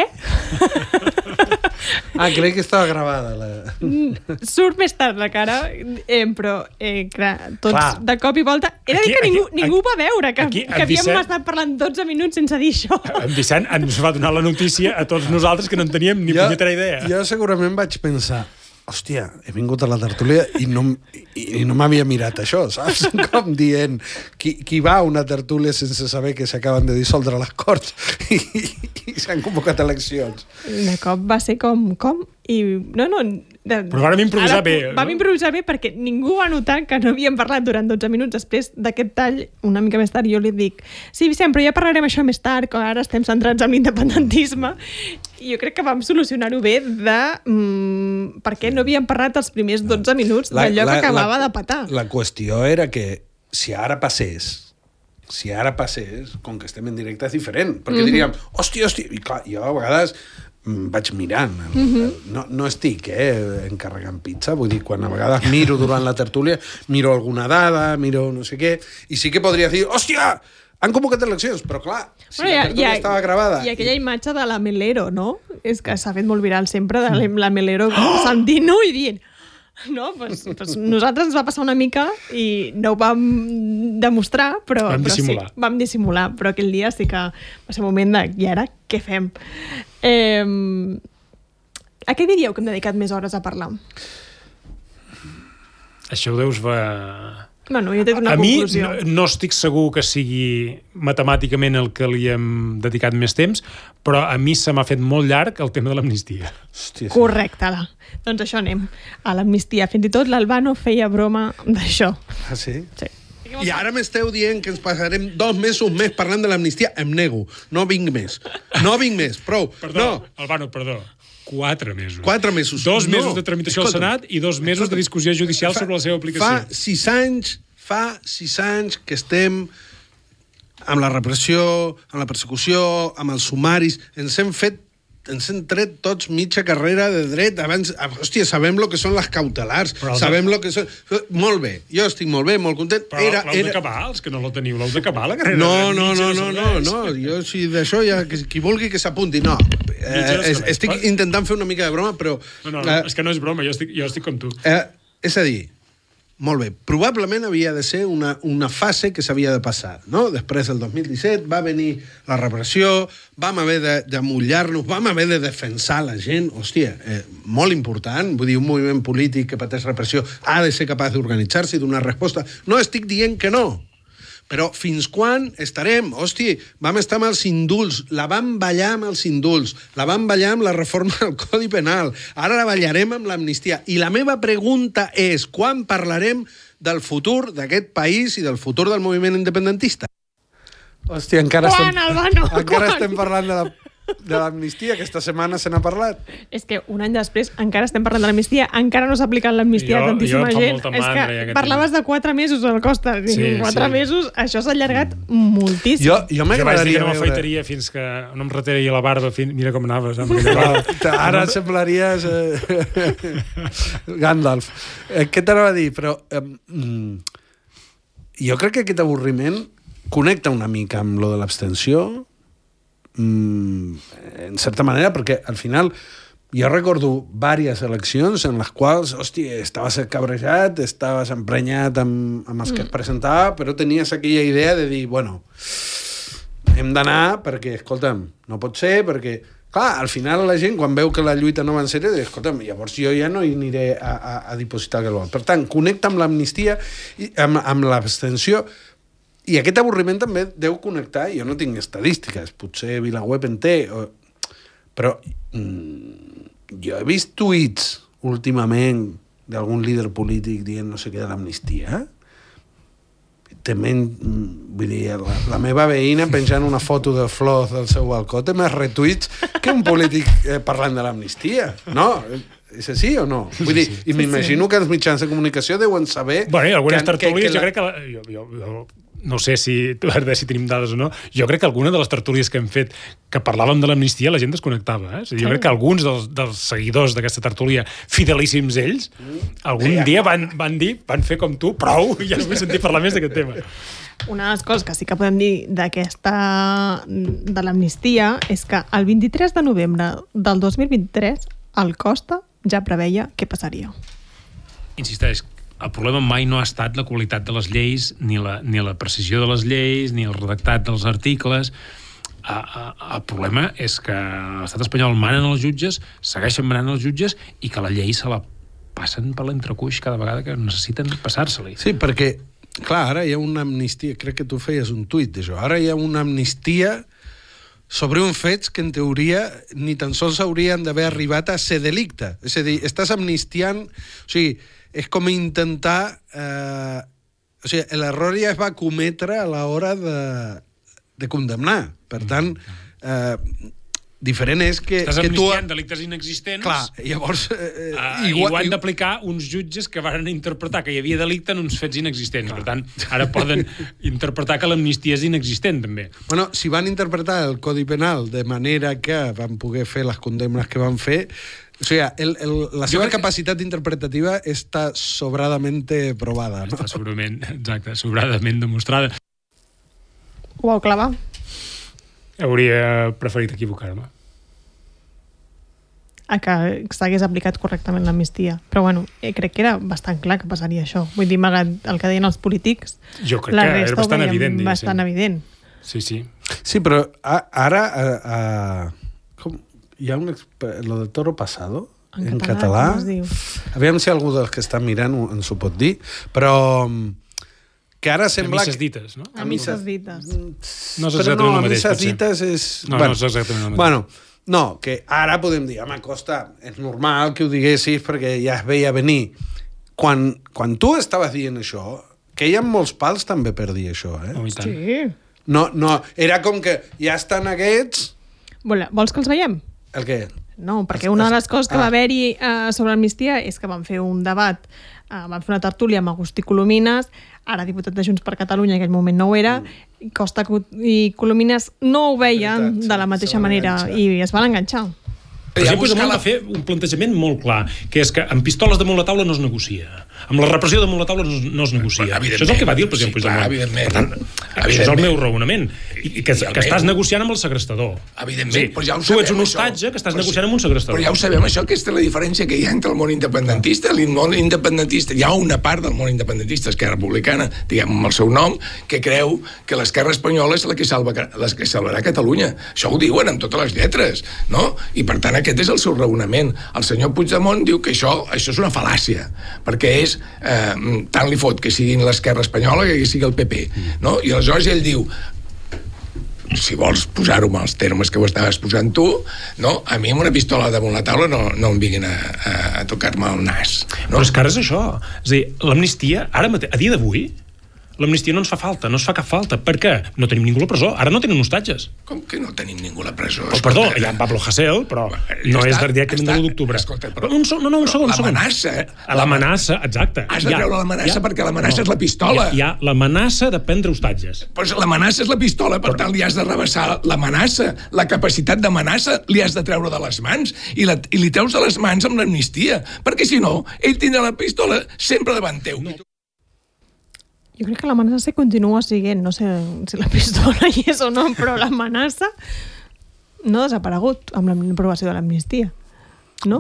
Crec que estava gravada. Surt més tard la cara, però, clar, tots de cop i volta... Era que ningú va veure que havíem estat parlant 12 minuts sense dir això. En Vicent ens va donar la notícia a tots nosaltres que no en teníem ni punyetera idea. Jo segurament vaig pensar, hòstia, he vingut a la tertúlia i no m'havia mirat això, saps? Com dient, qui va a una tertúlia sense saber que s'acaben de dissoldre les Corts i s'han convocat eleccions. De cop va ser com? I però vam improvisar bé. Vam improvisar bé perquè ningú va notar que no havíem parlat durant 12 minuts. Després d'aquest tall, una mica més tard, jo li dic sí, Vicent, però ja parlarem això més tard, que ara estem centrats en l'independentisme. I jo crec que vam solucionar-ho bé de per què no havíem parlat els primers 12 minuts d'allò que acabava de petar. La qüestió era que si ara passés, com que estem en directe, és diferent, perquè diríem, hòstia, i clar, jo a vegades vaig mirant, no estic encarregant pizza, vull dir, quan a vegades miro durant la tertúlia, miro alguna dada, miro no sé què, i sí que podria dir, hòstia, han convocat eleccions, però clar, si la tertúlia estava gravada... I aquella imatge de la Melero, no? És que s'ha fet molt viral sempre, de la Melero sentint-ho i dient... No, pues nosaltres ens va passar una mica i no ho vam demostrar, però vam dissimular, però aquell dia sí que va ser un moment de, i ara què fem? A què diríeu que hem dedicat més hores a parlar? Això ho deus Bueno, jo he dit una conclusió. A mi no estic segur que sigui matemàticament el que li hem dedicat més temps, però a mi se m'ha fet molt llarg el tema de l'amnistia. Hòstia, sí. Correcte. Doncs això anem a l'amnistia. Fins i tot l'Albano feia broma d'això. Ah, sí? Sí. I ara m'esteu dient que ens passarem 2 mesos més parlant de l'amnistia. Em nego. No vinc més. Prou. Perdó, Albano, perdó. 4 mesos. 4 mesos. 2 mesos de tramitació al Senat i 2 mesos de discussió judicial sobre la seva aplicació. Fa 6 anys que estem amb la repressió, amb la persecució, amb els sumaris. Ens hem tret tots mitja carrera de dret. Abans, hòstia, sabem lo que són les cautelars. Sabem lo que són... Molt bé. Jo estic molt bé, molt content. Però l'heu d'acabar, els que no la teniu, l'heu d'acabar, la carrera. No. Jo, si d'això, ja, qui vulgui que s'apunti. No. Estic intentant fer una mica de broma, però... No, és que no és broma, jo estic com tu. És a dir, molt bé, probablement havia de ser una fase que s'havia de passar, no? Després del 2017 va venir la repressió, vam haver de mullar-nos, vam haver de defensar la gent, hòstia, molt important, vull dir, un moviment polític que pateix repressió ha de ser capaç d'organitzar-se i donar resposta. No estic dient que no, però fins quan estarem? Hòstia, vam estar amb els indults, la vam ballar amb els indults, la vam ballar amb la reforma del Codi Penal, ara la ballarem amb l'amnistia. I la meva pregunta és, quan parlarem del futur d'aquest país i del futur del moviment independentista? Hòstia, encara estem parlant de l'amnistia, aquesta setmana se n'ha parlat. És que un any després encara estem parlant de l'amnistia, encara no s'ha aplicat l'amnistia a tantíssima gent. És que parlaves de 4 mesos al Costa, 4 mesos, això s'ha allargat moltíssim. Jo m'agradaria no m'afeitaria fins que no em retiraria la barba, mira com anaves. Ara semblaries Gandalf. Què t'anava a dir? Però jo crec que aquest avorriment connecta una mica amb lo de l'abstenció, en certa manera, perquè al final jo recordo diverses eleccions en les quals, hòstia, estaves cabrejat, estaves emprenyat amb els que es presentava, però tenies aquella idea de dir, bueno, hem d'anar perquè, escolta'm, no pot ser, perquè clar, al final la gent, quan veu que la lluita no va en sèrio, diu, escolta'm, llavors jo ja no hi aniré a dipositar el vot. Per tant, connecta amb l'amnistia, amb l'abstenció. I aquest avorriment també deu connectar, jo no tinc estadístiques, potser VilaWeb en té, però jo he vist tuits últimament d'algun líder polític dient no sé què de l'amnistia. Vull dir, la meva veïna penjant una foto de flors del seu balcó té més retuits que un polític parlant de l'amnistia. No? És així o no? Vull dir, i m'imagino que els mitjans de comunicació deuen saber... Bueno, i algunes tertúlies, jo crec que... Jo no sé si tenim dades o no, jo crec que alguna de les tertúlies que hem fet que parlàvem de l'amnistia la gent desconnectava. Jo crec que alguns dels seguidors d'aquesta tertúlia, fidelíssims ells, algun dia van fer com tu, prou, ja no vull sentir parlar més d'aquest tema. Una de les coses que sí que podem dir de l'amnistia és que el 23 de novembre del 2023 el Costa ja preveia què passaria. Insisteix, el problema mai no ha estat la qualitat de les lleis, ni la precisió de les lleis, ni el redactat dels articles. El problema és que l'estat espanyol manen els jutges, segueixen manant els jutges, i que la llei se la passen per l'entrecuix cada vegada que necessiten passar-se-li. Sí, perquè, clar, ara hi ha una amnistia, crec que tu feies un tuit d'això, ara hi ha una amnistia sobre uns fets que en teoria ni tan sols haurien d'haver arribat a ser delicte. És a dir, estàs amnistiant... O sigui, és com intentar... o sigui, l'error ja es va cometre a l'hora de condemnar. Per tant, diferent és que... Estàs amnistiant delictes inexistents. Clar, llavors... I ho han d'aplicar uns jutges que van interpretar que hi havia delicte en uns fets inexistents. Clar. Per tant, ara poden interpretar que l'amnistia és inexistent, també. Bueno, si van interpretar el Codi Penal de manera que van poder fer les condemnes que van fer, o sigui, la seva capacitat interpretativa està sobradamente provada, no? Està sobradament demostrada. Ho vau clavar? Hauria preferit equivocar-me. Que s'hagués aplicat correctament l'amnistia. Però bueno, crec que era bastant clar que passaria això. Vull dir, malgrat el que deien els polítics, jo crec que era bastant evident. Bastant evident. Sí. Sí, però ara hi ha lo del toro pasado en català. Aviam si algú dels que està mirant ens ho pot dir, però que ara sembla... A misses dites, no? A misses dites. No és exactament el mateix, potser. A misses dites és... No és exactament el mateix. Bueno, no, que ara podem dir, home, Costa, és normal que ho diguessis perquè ja es veia venir. Quan tu estaves dient això, que hi ha molts pals també per dir això, eh? Sí. No, era com que ja estan aquests... Vols que els veiem? El què? No, perquè una de les coses que va haver-hi sobre l'amnistia és que van fer un debat, van fer una tertúlia amb Agustí Colomines, ara diputat de Junts per Catalunya, en aquell moment no ho era, Costa i Colomines no ho veien de la mateixa manera i es van enganxar. Per exemple, Puigdemont va fer un plantejament molt clar, que és que amb pistoles damunt la taula no es negocia. Amb la repressió damunt la taula no es negocia. Això és el que va dir el president Puigdemont. Evidentment. Per tant, això és el meu raonament. I que estàs negociant amb el segrestador. Evidentment, però ja ho sabem. Tu ets un hostatge que estàs negociant amb un segrestador. Però ja ho sabem, això, aquesta és la diferència que hi ha entre el món independentista. El món independentista, hi ha una part del món independentista, Esquerra Republicana, diguem amb el seu nom, que creu que l'esquerra espanyola és la que salvarà Catalunya. Això ho diuen amb totes les lletres, no? I per tant aquest és el seu raonament. El senyor Puigdemont diu que això és una fal·làcia, perquè és tant li fot que siguin l'esquerra espanyola que sigui el PP, no? I aleshores ell diu, si vols posar-ho en els termes que ho estaves posant tu, no? A mi amb una pistola damunt la taula no em vinguin a tocar-me el nas, no? Però és que ara és això. És a dir, l'amnistia, ara a dia d'avui, l'amnistia no ens fa falta, no es fa cap falta. Per què? No tenim ningú a la presó. Ara no tenen hostatges. Com que no tenim ningú a la presó? Perdó, hi ha en Pablo Hasél, però no és directament de l'1 d'octubre. Un segon. L'amenaça. L'amenaça, exacte. Has de treure l'amenaça perquè l'amenaça és la pistola. Hi ha l'amenaça de prendre hostatges. Doncs l'amenaça és la pistola, per tant li has de rebaixar l'amenaça, la capacitat d'amenaça li has de treure de les mans i li treus de les mans amb l'amnistia, perquè si no, ell tindrà la pistola sempre davant teu. Jo crec que l'amenaça continua siguent, no sé si la pistola hi és o no, però l'amenaça no ha desaparegut amb l'aprovació de l'amnistia, no?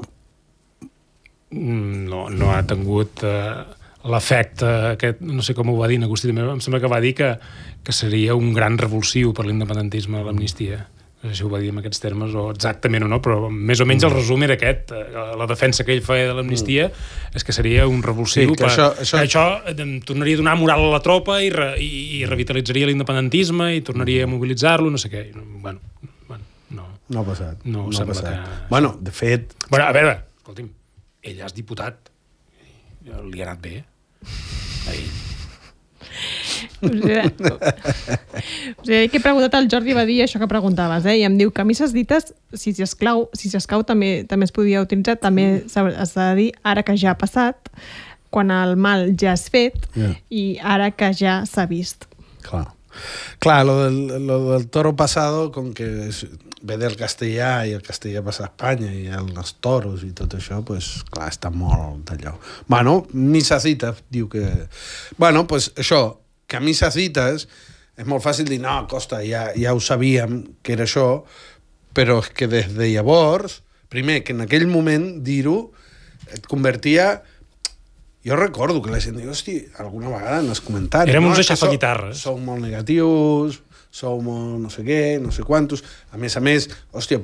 No ha tingut l'efecte aquest, no sé com ho va dir Agustí, em sembla que va dir que seria un gran revulsiu per l'independentisme l'amnistia. No sé si ho va dir en aquests termes o exactament o no, però més o menys el resum era aquest. La defensa que ell feia de l'amnistia és que seria un revulsiu. Sí, això tornaria a donar moral a la tropa i revitalitzaria l'independentisme i tornaria a mobilitzar-lo, no sé què. Bueno, no. No ha passat. No sembla que... Bueno, de fet... Bueno, a veure, escolti'm, ell és diputat. Li ha anat bé. Ahir. O sigui, que he preguntat al Jordi va dir això que preguntaves, i em diu que a misses dites, si s'escau també es podia utilitzar, també s'ha de dir ara que ja ha passat, quan el mal ja és fet i ara que ja s'ha vist. Clar, lo del toro pasado, com que ve del castellà i el castellà passa a Espanya i els toros i tot això, pues, clar, està molt d'allò. Bueno, misses dites, diu que... Bueno, pues això, que a missa cites és molt fàcil dir, no, Costa, ja ho sabíem que era això, però és que des de llavors, primer, que en aquell moment dir-ho et convertia... Jo recordo que la gent diu, hosti, alguna vegada en els comentaris... Érem uns aixafaguitarres. Sou molt negatius, sou molt no sé què, no sé quantos... A més, hòstia,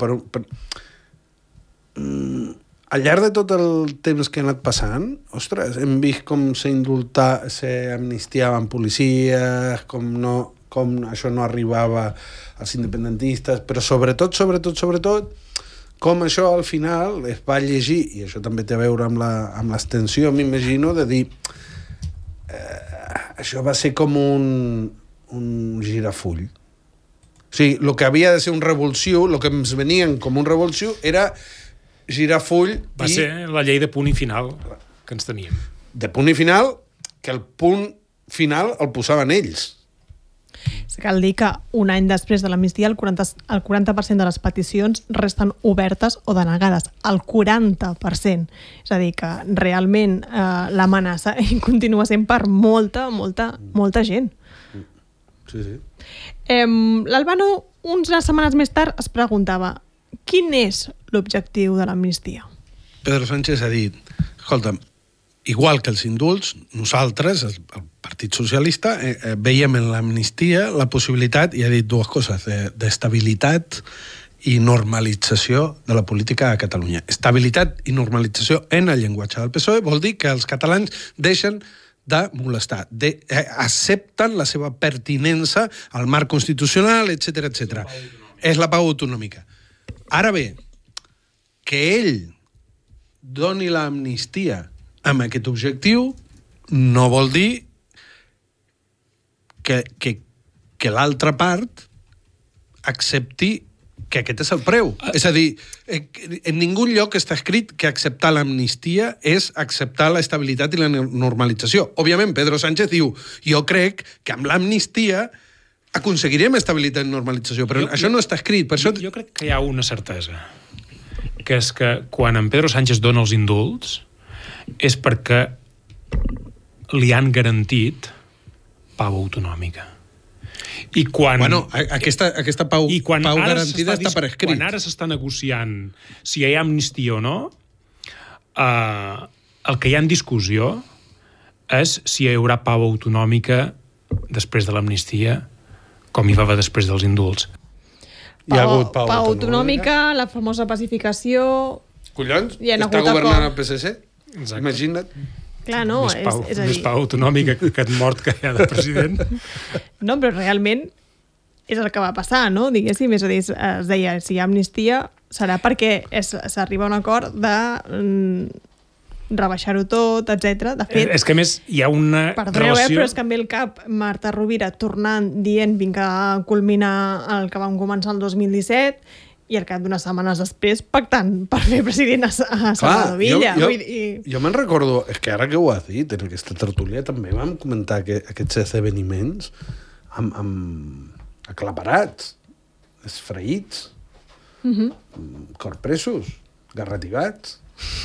al llarg de tot el temps que ha anat passant, ostres, hem vist com s'amnistiaven policies, com això no arribava als independentistes, però sobretot, com això al final es va llegir, i això també té a veure amb l'extensió, m'imagino, de dir això va ser com un girafull. O sigui, el que havia de ser un revulsiu, el que ens venien com un revulsiu, era girafull... Va ser la llei de punt i final que ens teníem. De punt i final, que el punt final el posaven ells. Cal dir que un any després de l'amnistia el 40% de les peticions resten obertes o denegades. El 40%. És a dir, que realment l'amenaça continua sent per molta gent. Sí. L'Albano, unes setmanes més tard, es preguntava quin és l'objectiu de l'amnistia? Pedro Sánchez ha dit, escolta'm, igual que els indults, nosaltres, el Partit Socialista, veiem en l'amnistia la possibilitat, i ha dit dues coses, d'estabilitat i normalització de la política a Catalunya. Estabilitat i normalització en el llenguatge del PSOE vol dir que els catalans deixen de molestar, accepten la seva pertinença al marc constitucional, etc. És la pau autonòmica. Ara bé, que ell doni l'amnistia amb aquest objectiu no vol dir que l'altra part accepti que aquest és el preu. És a dir, en ningú lloc està escrit que acceptar l'amnistia és acceptar l'estabilitat i la normalització. Òbviament, Pedro Sánchez diu, jo crec que amb l'amnistia aconseguirem estabilitat i normalització, però això no està escrit. Per això... Jo crec que hi ha una certesa, que és que quan en Pedro Sánchez dona els indults és perquè li han garantit pau autonòmica. I quan... Bueno, aquesta pau garantida està per escrit. Quan ara s'està negociant si hi ha amnistia o no, el que hi ha en discussió és si hi haurà pau autonòmica després de l'amnistia, com hi va haver després dels indults. Hi ha hagut pau autonòmica, la famosa pacificació... Collons, està governant el PSC? Exacte. Imagina't. Clar, no, és a dir... Més pau autonòmica que aquest mort que hi ha de president. No, però realment és el que va passar, no? Diguéssim, és a dir, es deia, si hi ha amnistia serà perquè s'arriba a un acord de rebaixar-ho tot, etc. De fet... És que, a més, hi ha una relació... però és que em ve el cap Marta Rovira tornant, dient vinc a culminar el que vam començar el 2017 i al cap d'unes setmanes després pactant per fer president a Salvador Illa. Jo me'n recordo, és que ara que ho has dit, en aquesta tertúlia també vam comentar aquests esdeveniments amb aclaparats, esfraïts, corpresos, garratigats.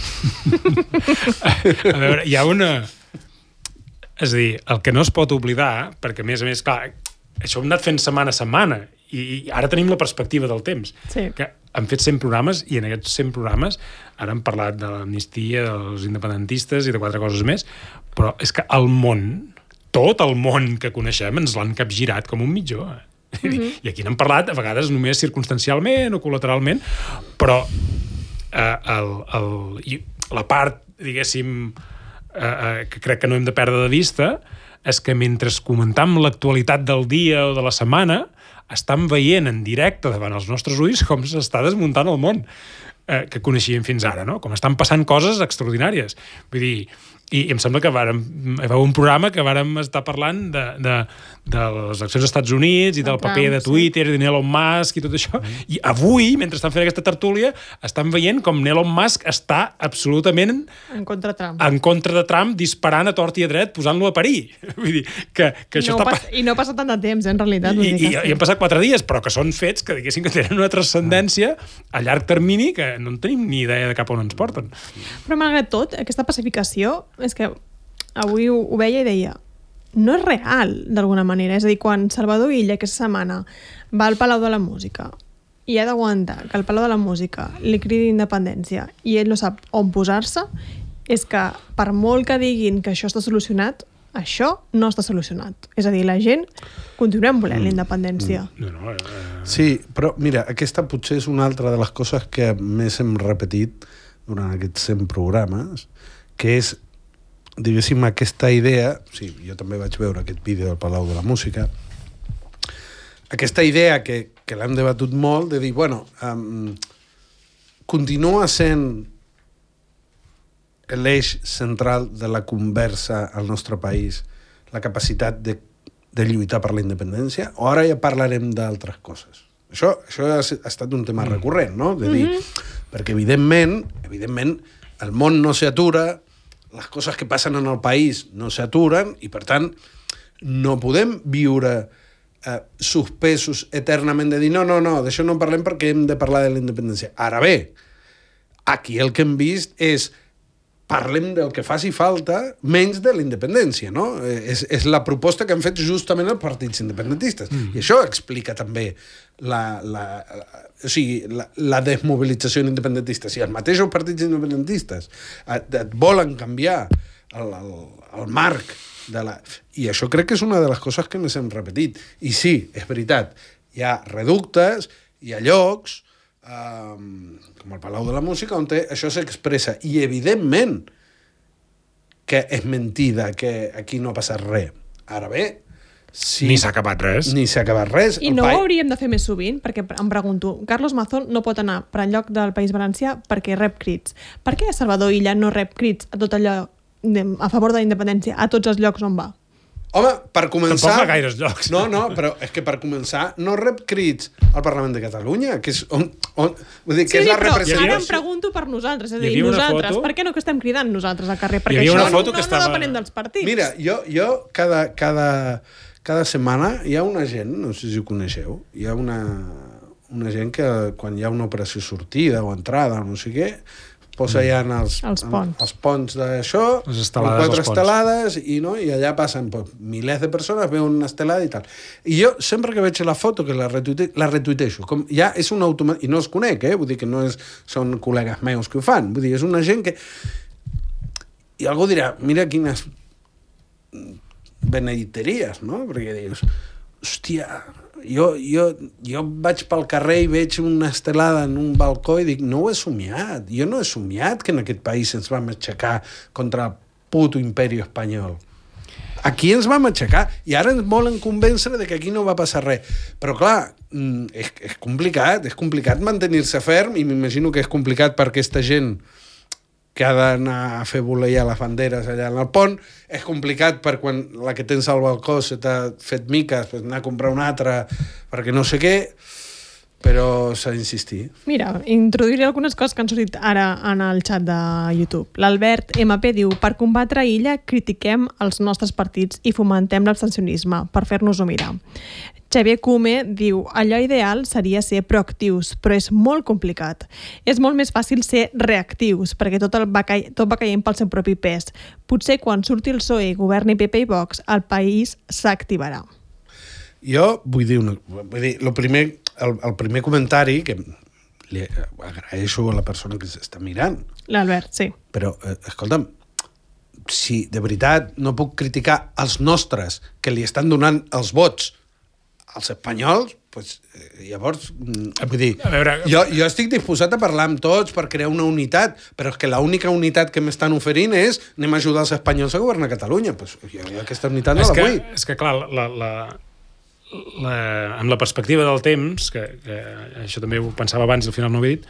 A veure, hi ha una... És a dir, el que no es pot oblidar, perquè a més, clar, això ho hem anat fent setmana a setmana, i ara tenim la perspectiva del temps. Sí. Que han fet 100 programes, i en aquests 100 programes ara hem parlat de l'amnistia, dels independentistes i de 4 coses més, però és que el món, tot el món que coneixem, ens l'han capgirat com un mitjó. I aquí n'hem parlat, a vegades només circumstancialment o col·lateralment, però la part, diguéssim, que crec que no hem de perdre de vista, és que mentre comentam l'actualitat del dia o de la setmana, estan veient en directe davant els nostres ulls com s'està desmuntant el món que coneixíem fins ara, no? Com estan passant coses extraordinàries. Vull dir, i em sembla que hi va haver un programa que vàrem estar parlant de les eleccions als Estats Units i del paper de Twitter i d'Elon Musk i tot això. I avui, mentre estan fent aquesta tertúlia, estan veient com Elon Musk està absolutament en contra de Trump, disparant a tort i a dret, posant-lo a parir. Vull dir, que això I no passa tant de temps, en realitat. I han passat 4 dies, però que són fets que, diguéssim, que tenen una transcendència a llarg termini que no en tenim ni idea de cap on ens porten. Però malgrat tot, aquesta pacificació, és que avui ho veia i deia, no és real, d'alguna manera. És a dir, quan Salvador Illa aquesta setmana va al Palau de la Música i ha d'aguantar que al Palau de la Música li cridi independència i ell no sap on posar-se, és que per molt que diguin que això està solucionat, això no està solucionat. És a dir, la gent continuem volent la independència. Sí, però mira, aquesta potser és una altra de les coses que més hem repetit durant aquests 100 programes, que és, diguéssim, aquesta idea, sí, jo també vaig veure aquest vídeo del Palau de la Música, aquesta idea que l'hem debatut molt, de dir, bueno, continua sent l'eix central de la conversa al nostre país la capacitat de lluitar per la independència, o ara ja parlarem d'altres coses? Això ha estat un tema recurrent, no? De dir, perquè evidentment, el món no s'atura, les coses que passen en el país no s'aturen i, per tant, no podem viure suspesos eternament de dir no, d'això no parlem perquè hem de parlar de la independència. Ara bé, aquí el que hem vist és parlem del que faci falta menys de la independència, no? És la proposta que han fet justament els partits independentistes. I això explica també la desmobilització independentista. Si els mateixos partits independentistes et volen canviar el marc i això crec que és una de les coses que més hem repetit. I sí, és veritat, hi ha reductes, hi ha llocs com el Palau de la Música on això s'expressa, i evidentment que és mentida que aquí no ha passat res. Ara bé, ni s'ha acabat res. I no ho hauríem de fer més sovint, perquè em pregunto, Carlos Mazón no pot anar per enlloc del País Valencià perquè rep crits. Per què Salvador Illa no rep crits a tot allò a favor de la independència, a tots els llocs on va? Home, per començar... Tampoc va gaires llocs. No, però és que per començar no rep crits al Parlament de Catalunya, que és on vull dir, que és la representació. Ara em pregunto per nosaltres, és a dir, nosaltres, per què no que estem cridant nosaltres al carrer? Perquè això no depenent dels partits. Mira, jo cada setmana hi ha una gent, no sé si ho coneixeu, hi ha una gent que quan hi ha una operació sortida o entrada o no sé què, posa ja els ponts d'això, amb 4 estelades, i allà passen milers de persones, veuen una estelada i tal. I jo, sempre que veig la foto, que la retuitejo, ja és un automàtic, i no els conec, vull dir que no són col·legues meus que ho fan, vull dir, és una gent que... I algú dirà, mira quines benedicteries, no? Perquè dius, hòstia... Jo vaig pel carrer i veig una estelada en un balcó i dic, no ho he somiat. Jo no he somiat que en aquest país ens vam aixecar contra el puto imperi espanyol. Aquí ens vam aixecar i ara ens volen convèncer de que aquí no va passar res. Però clar, és complicat mantenir-se ferm, i m'imagino que és complicat per aquesta gent que ha d'anar a fer voleiar les banderes allà en el pont. És complicat per quan la que tens al balcó se t'ha fet miques, pues anar a comprar una altra perquè no sé què, però s'ha d'insistir. Mira, introduiré algunes coses que han sortit ara en el xat de YouTube. L'Albert MP diu, per combatre Illa critiquem els nostres partits i fomentem l'abstencionisme per fer-nos-ho mirar. Xavier Cume diu, allò ideal seria ser proactius, però és molt complicat. És molt més fàcil ser reactius, perquè tot va caient pel seu propi pes. Potser quan surti el PSOE i governi PP i Vox, el país s'activarà. Jo vull dir, el primer comentari, que li agraeixo a la persona que s'està mirant. L'Albert, sí. Però, escolta'm, si de veritat no puc criticar els nostres, que li estan donant els vots als espanyols, pues, llavors, vull dir, jo estic disposat a parlar amb tots per crear una unitat, però és que l'única unitat que m'estan oferint és anem a ajudar els espanyols a governar Catalunya. Pues, jo aquesta unitat no la vull. És que, clar, amb la perspectiva del temps, que això també ho pensava abans i al final no ho he dit,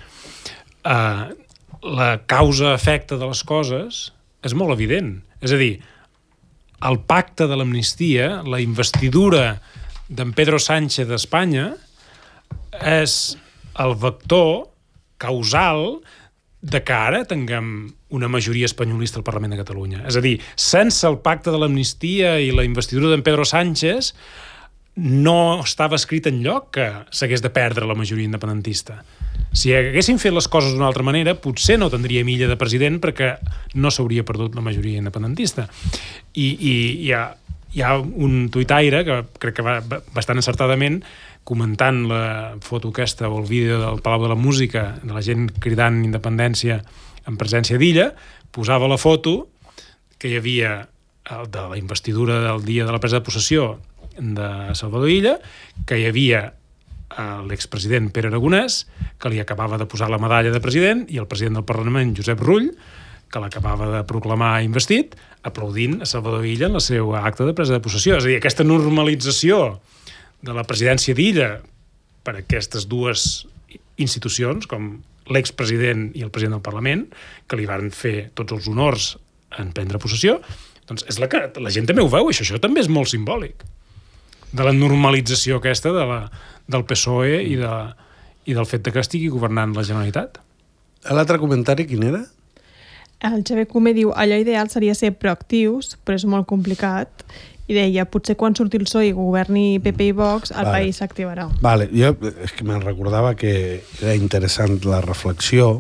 la causa-efecte de les coses és molt evident. És a dir, el pacte de l'amnistia, la investidura d'en Pedro Sánchez d'Espanya, és el vector causal de que ara tinguem una majoria espanyolista al Parlament de Catalunya. És a dir, sense el pacte de l'amnistia i la investidura d'en Pedro Sánchez no estava escrit enlloc que s'hagués de perdre la majoria independentista. Si haguessin fet les coses d'una altra manera, potser no tindríem Illa de president perquè no s'hauria perdut la majoria independentista. I hi ha un tuitaire que crec que va bastant encertadament comentant la foto aquesta o el vídeo del Palau de la Música de la gent cridant independència en presència d'Illa, posava la foto que hi havia de la investidura del dia de la presa de possessió de Salvador Illa, que hi havia l'expresident Pere Aragonès, que li acabava de posar la medalla de president, i el president del Parlament, Josep Rull, que l'acabava de proclamar investit, aplaudint a Salvador Illa en la seva acte de presa de possessió. És a dir, aquesta normalització de la presidència d'Illa per aquestes dues institucions, com l'expresident i el president del Parlament, que li van fer tots els honors en prendre possessió, doncs és la gent també ho veu, això també és molt simbòlic de la normalització aquesta del PSOE i del fet que estigui governant la Generalitat. L'altre comentari, quin era? El Xavier Cumer diu, allò ideal seria ser proactius, però és molt complicat, i deia, potser quan surti el PSOE i governi PP i Vox, el país s'activarà. Vale, jo és que me'n recordava que era interessant la reflexió.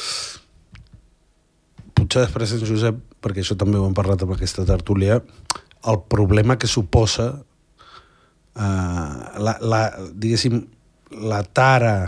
Potser després en Josep, perquè això també ho hem parlat amb aquesta tertúlia, el problema que suposa diguéssim, la tara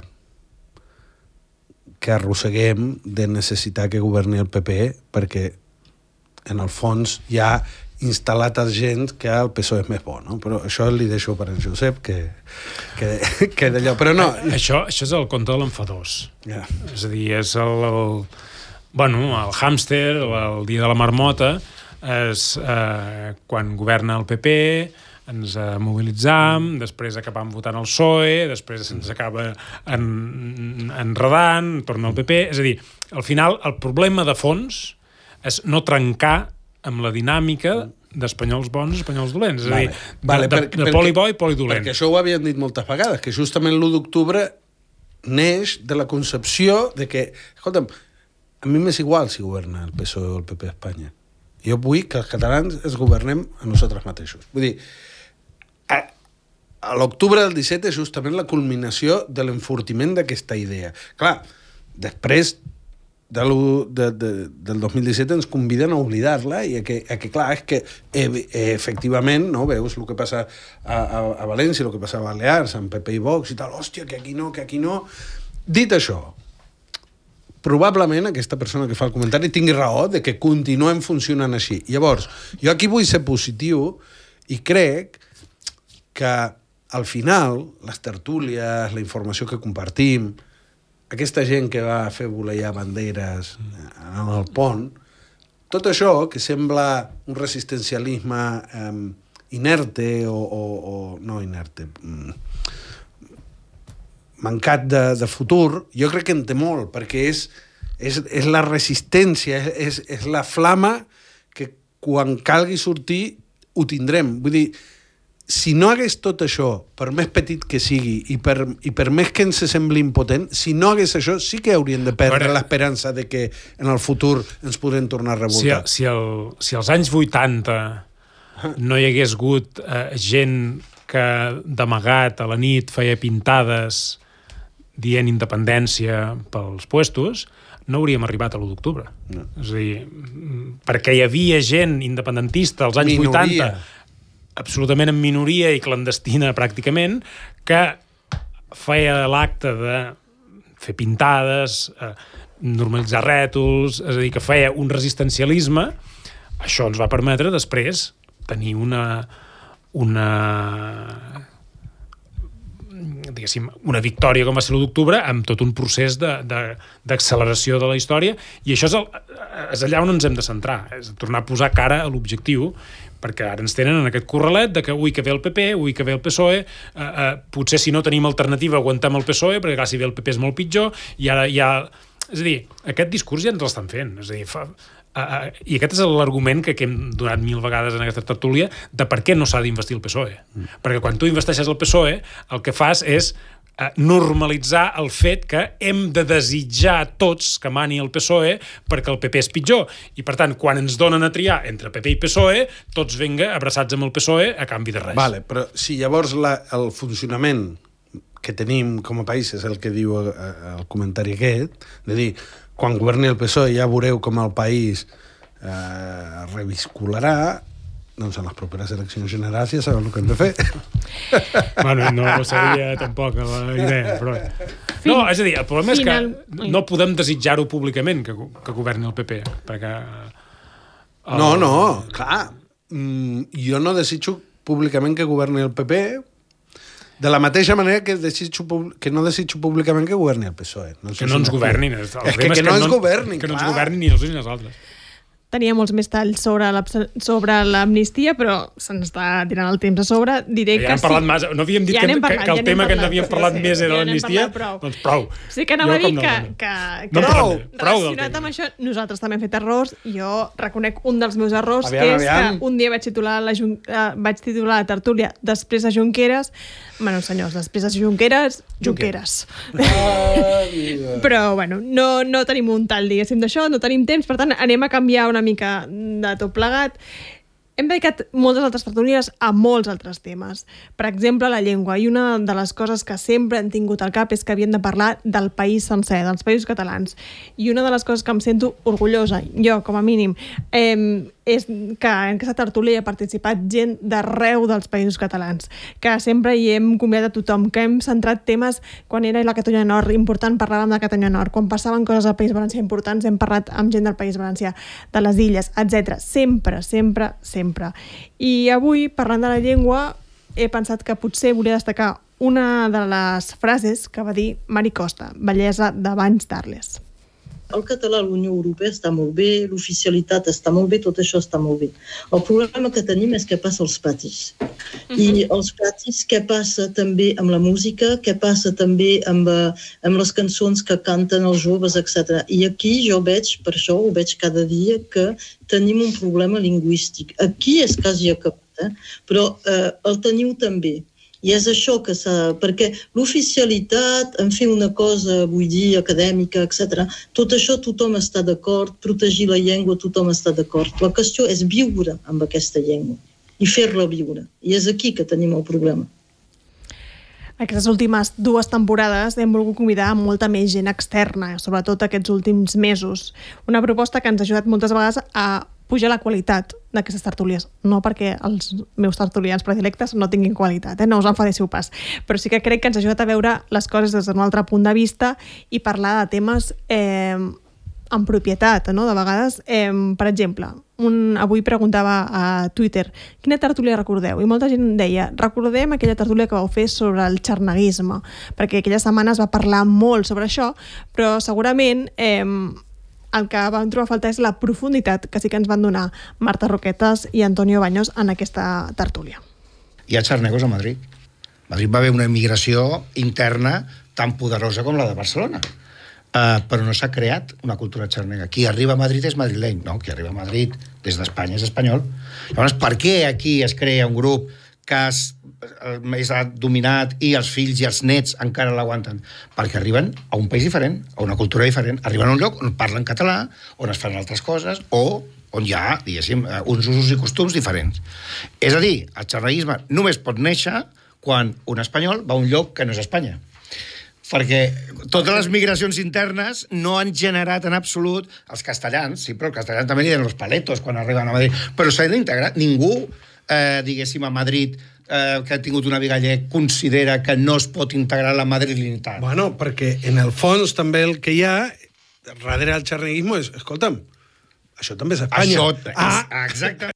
que arrosseguem de necessitar que governi el PP, perquè en el fons hi ha instal·lat gent que el PSOE és més bo, no? Però això li deixo per en Josep, que d'allò... Però no... Això és el conte de l'enfadós. Yeah. És a dir, és el hàmster, el dia de la marmota, és quan governa el PP, ens mobilitzam, després acabam votant el PSOE, després ens acaba enredant, torna al PP... És a dir, al final, el problema de fons és no trencar amb la dinàmica d'espanyols bons i espanyols dolents. És a dir, de poli bo i poli dolent. Perquè això ho havien dit moltes vegades, que justament l'1 d'octubre neix de la concepció de que, escolta'm, a mi m'és igual si governa el PSOE o el PP a Espanya. Jo vull que els catalans es governem a nosaltres mateixos. Vull dir, a l'octubre del 17 és justament la culminació de l'enfortiment d'aquesta idea. Clar, després del 2017 ens conviden a oblidar-la i clar, és que efectivament, no, veus el que passa a València, el que passa a Balears, amb PP i Vox i tal, hòstia, que aquí no. Dit això, probablement aquesta persona que fa el comentari tingui raó de que continuem funcionant així. Llavors, jo aquí vull ser positiu i crec que al final les tertúlies, la informació que compartim, aquesta gent que va fer voleiar banderes en el pont, tot això que sembla un resistencialisme inerte o no inerte, mancat de futur, jo crec que en té molt, perquè és la resistència, és la flama que quan calgui sortir ho tindrem. Vull dir, si no hagués tot això, per més petit que sigui i per més que ens sembli impotent, si no hagués això, sí que hauríem de perdre l'esperança de que en el futur ens podrem tornar a revoltar. Si als anys 80 no hi hagués hagut gent que d'amagat a la nit feia pintades dient independència pels puestos, no hauríem arribat a l'1 d'octubre. No. És a dir, perquè hi havia gent independentista als anys 80, absolutament en minoria i clandestina pràcticament, que feia l'acte de fer pintades, normalitzar rètols, és a dir, que feia un resistencialisme. Això ens va permetre després tenir una victòria com va ser l'1 d'octubre amb tot un procés d'acceleració de la història, i això és allà on ens hem de centrar, és tornar a posar cara a l'objectiu, perquè ara ens tenen en aquest corralet de que ui que ve el PP, ui que ve el PSOE, potser si no tenim alternativa aguantem el PSOE, perquè clar, si ve el PP és molt pitjor, i ara ja... És a dir, aquest discurs ja ens l'estan fent, és a dir, i aquest és l'argument que hem donat 1000 vegades en aquesta tertúlia de per què no s'ha d'investir el PSOE. Perquè quan tu investeixes el PSOE, el que fas és normalitzar el fet que hem de desitjar tots que mani el PSOE perquè el PP és pitjor. I per tant, quan ens donen a triar entre PP i PSOE, tots venga abraçats amb el PSOE a canvi de res. Vale, però si llavors el funcionament que tenim com a país és el que diu el comentari aquest, de dir, quan governi el PSOE ja veureu com el país reviscolarà, Doncs en les properes eleccions generals ja sabem el que hem de fer. Bueno, no seria tampoc la idea, però... No, és a dir, el problema és que no podem desitjar-ho públicament, que governi el PP, perquè... No, clar. Jo no desitjo públicament que governi el PP, de la mateixa manera que no desitjo públicament que governi el PSOE. Que no ens governin. És que no ens governin, que no ens governin ni els uns ni els altres. Tenia molts més talls sobre l'amnistia, però se'ns està tirant el temps a sobre. Diré que sí. No havíem dit que el tema que n'havíem parlat més era l'amnistia? Doncs prou. Sí que anava a dir que relacionat amb això, nosaltres també hem fet errors. Jo reconec un dels meus errors, que és que un dia vaig titular la tertúlia després de Junqueras. Bueno, senyors, després de Junqueras. Però, bueno, no tenim un tall, diguéssim, d'això, no tenim temps, per tant, anem a canviar una mica de tot plegat. Hem dedicat moltes altres tertúlies a molts altres temes. Per exemple, la llengua. I una de les coses que sempre han tingut al cap és que havien de parlar del país sencer, dels països catalans. I una de les coses que em sento orgullosa, jo com a mínim, és que en aquesta tertúlia hi ha participat gent d'arreu dels països catalans, que sempre hi hem convidat a tothom, que hem centrat temes quan era la Catalunya Nord important, parlàvem de Catalunya Nord, quan passaven coses al País Valencià importants hem parlat amb gent del País Valencià, de les illes, etc. Sempre. I avui, parlant de la llengua, he pensat que potser volia destacar una de les frases que va dir Mari Costa, vellesa de Banys d'Arles. El català a la Unió Europea està molt bé, l'oficialitat està molt bé, tot això està molt bé. El problema que tenim és què passa als patis. I els patis, què passa també amb la música, què passa també amb les cançons que canten els joves, etc. I aquí jo veig, per això ho veig cada dia, que tenim un problema lingüístic. Aquí és quasi acabat, però el teniu també. I és això que s'ha... Perquè l'oficialitat, en fer una cosa, vull dir, acadèmica, etc., tot això tothom està d'acord, protegir la llengua, tothom està d'acord. La qüestió és viure amb aquesta llengua i fer-la viure. I és aquí que tenim el problema. Aquestes últimes 2 temporades hem volgut convidar molta més gent externa, sobretot aquests últims mesos. Una proposta que ens ha ajudat moltes vegades a pujar la qualitat d'aquestes tertúlies. No perquè els meus tertulians predilectes no tinguin qualitat, no us enfadéssiu pas. Però sí que crec que ens ha ajudat a veure les coses des d'un altre punt de vista i parlar de temes amb propietat, no? De vegades, per exemple, avui preguntava a Twitter quina tertúlia recordeu? I molta gent deia, recordem aquella tertúlia que vau fer sobre el xarneguisme, perquè aquella setmana es va parlar molt sobre això, però segurament el que vam trobar a falta és la profunditat que sí que ens van donar Marta Roquetas i Antonio Baños en aquesta tertúlia. Hi ha xarnegos a Madrid. A Madrid va haver una immigració interna tan poderosa com la de Barcelona. Però no s'ha creat una cultura xarnega. Qui arriba a Madrid és madrileny, no? Qui arriba a Madrid des d'Espanya és espanyol. Llavors, per què aquí es crea un grup que és dominat i els fills i els nets encara l'aguanten? Perquè arriben a un país diferent, a una cultura diferent. Arriben a un lloc on parlen català, on es fan altres coses, o on hi ha, diguéssim, uns usos i costums diferents. És a dir, el xarneguisme només pot néixer quan un espanyol va a un lloc que no és Espanya. Perquè totes les migracions internes no han generat en absolut els castellans, sí, però els castellans també diuen els paletos quan arriben a Madrid, però s'ha d'integrar. Ningú, diguéssim, a Madrid, que ha tingut una vida gallec, considera que no es pot integrar la madrilinitat. Bueno, perquè en el fons també el que hi ha darrere del xarneguisme és, escolta'm, això també és Espanya. Això és, exacte.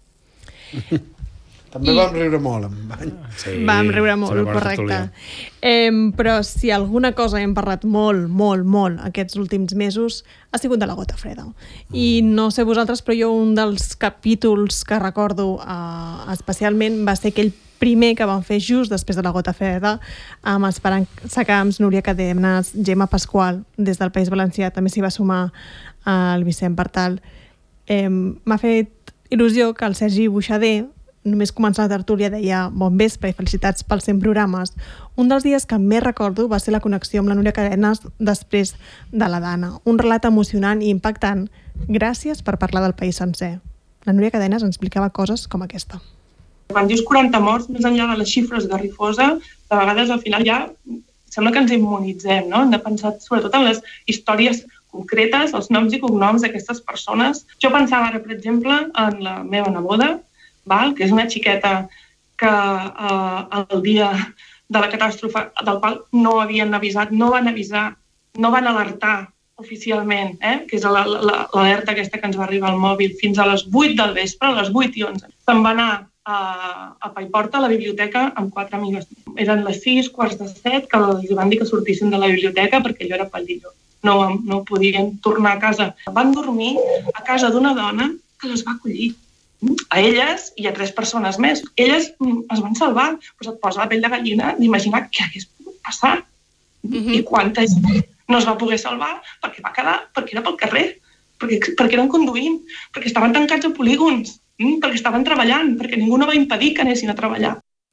També vam riure molt amb Bany. Sí, vam riure molt, correcte. Però si alguna cosa hem parlat molt aquests últims mesos ha sigut de la gota freda. I no sé vosaltres, però jo un dels capítols que recordo especialment va ser aquell primer que vam fer just després de la gota freda amb Esperança Camps, Núria Cadenes, Gemma Pasqual, des del País Valencià, també s'hi va sumar el Vicent Partal. M'ha fet il·lusió que el Sergi Buixader, només començar la tertúlia, deia bon vespre i felicitats pels 100 programes. Un dels dies que més recordo va ser la connexió amb la Núria Cadenes després de la Dana. Un relat emocionant i impactant. Gràcies per parlar del país sencer. La Núria Cadenes ens explicava coses com aquesta. Quan dius 40 morts, més enllà de les xifres garrifosa, de vegades al final ja sembla que ens immunitzem, no? Hem de pensar sobretot en les històries concretes, els noms i cognoms d'aquestes persones. Jo pensava ara, per exemple, en la meva neboda, que és una xiqueta que el dia de la catàstrofe, del qual no havien avisat, no van avisar, no van alertar oficialment, que és l'alerta aquesta que ens va arribar al mòbil, fins a les 8 del vespre, a les 8:11. Se'n va anar a Paiporta, a la biblioteca, amb 4 amigues. Eren les 6:45 que els van dir que sortissin de la biblioteca perquè allò era perillós. No podien tornar a casa. Van dormir a casa d'una dona que les va acollir. A elles i a 3 persones més. Elles es van salvar. Pues et posa la pell de gallina d'imaginar què hagués pogut passar. I quanta gent no es va poder salvar perquè va quedar, perquè era pel carrer, perquè eren conduint, perquè estaven tancats a polígons, perquè estaven treballant, perquè ningú no va impedir que anessin a treballar.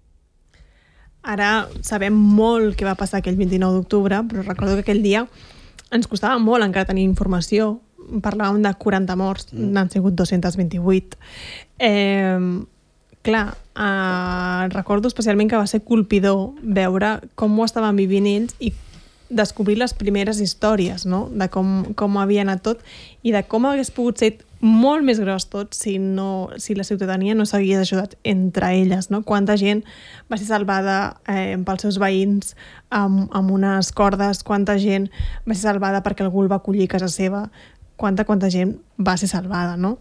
Ara sabem molt què va passar aquell 29 d'octubre, però recordo que aquell dia ens costava molt encara tenir informació. Parlàvem de 40 morts, n'han sigut 228. Recordo especialment que va ser colpidor veure com ho estaven vivint ells i descobrir les primeres històries, no? De com havia anat tot i de com hagués pogut ser molt més gros tot si la ciutadania no s'hagués ajudat entre elles, no? Quanta gent va ser salvada pels seus veïns amb unes cordes, quanta gent va ser salvada perquè algú el va acollir a casa seva, quanta gent va ser salvada, no?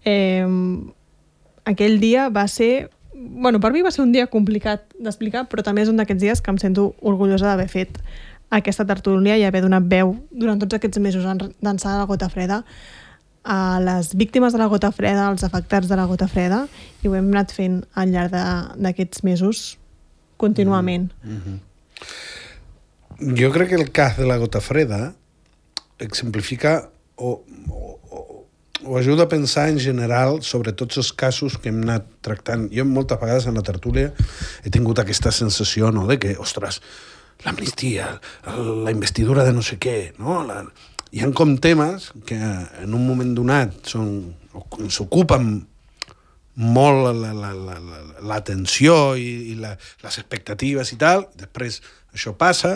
Aquell dia va ser... per mi va ser un dia complicat d'explicar, però també és un d'aquests dies que em sento orgullosa d'haver fet aquesta tertúlia i haver donat veu durant tots aquests mesos d'ençà de la gota freda a les víctimes de la gota freda, als afectats de la gota freda, i ho hem anat fent al llarg d'aquests mesos contínuament. Jo crec que el cas de la gota freda exemplifica o ajuda a pensar en general sobre tots els casos que hem anat tractant. Jo moltes vegades en la tertúlia he tingut aquesta sensació, no?, de que, ostres, l'amnistia, la investidura de no sé què, no? Hi ha com temes que en un moment donat s'ocupen molt l'atenció i les expectatives i tal, després això passa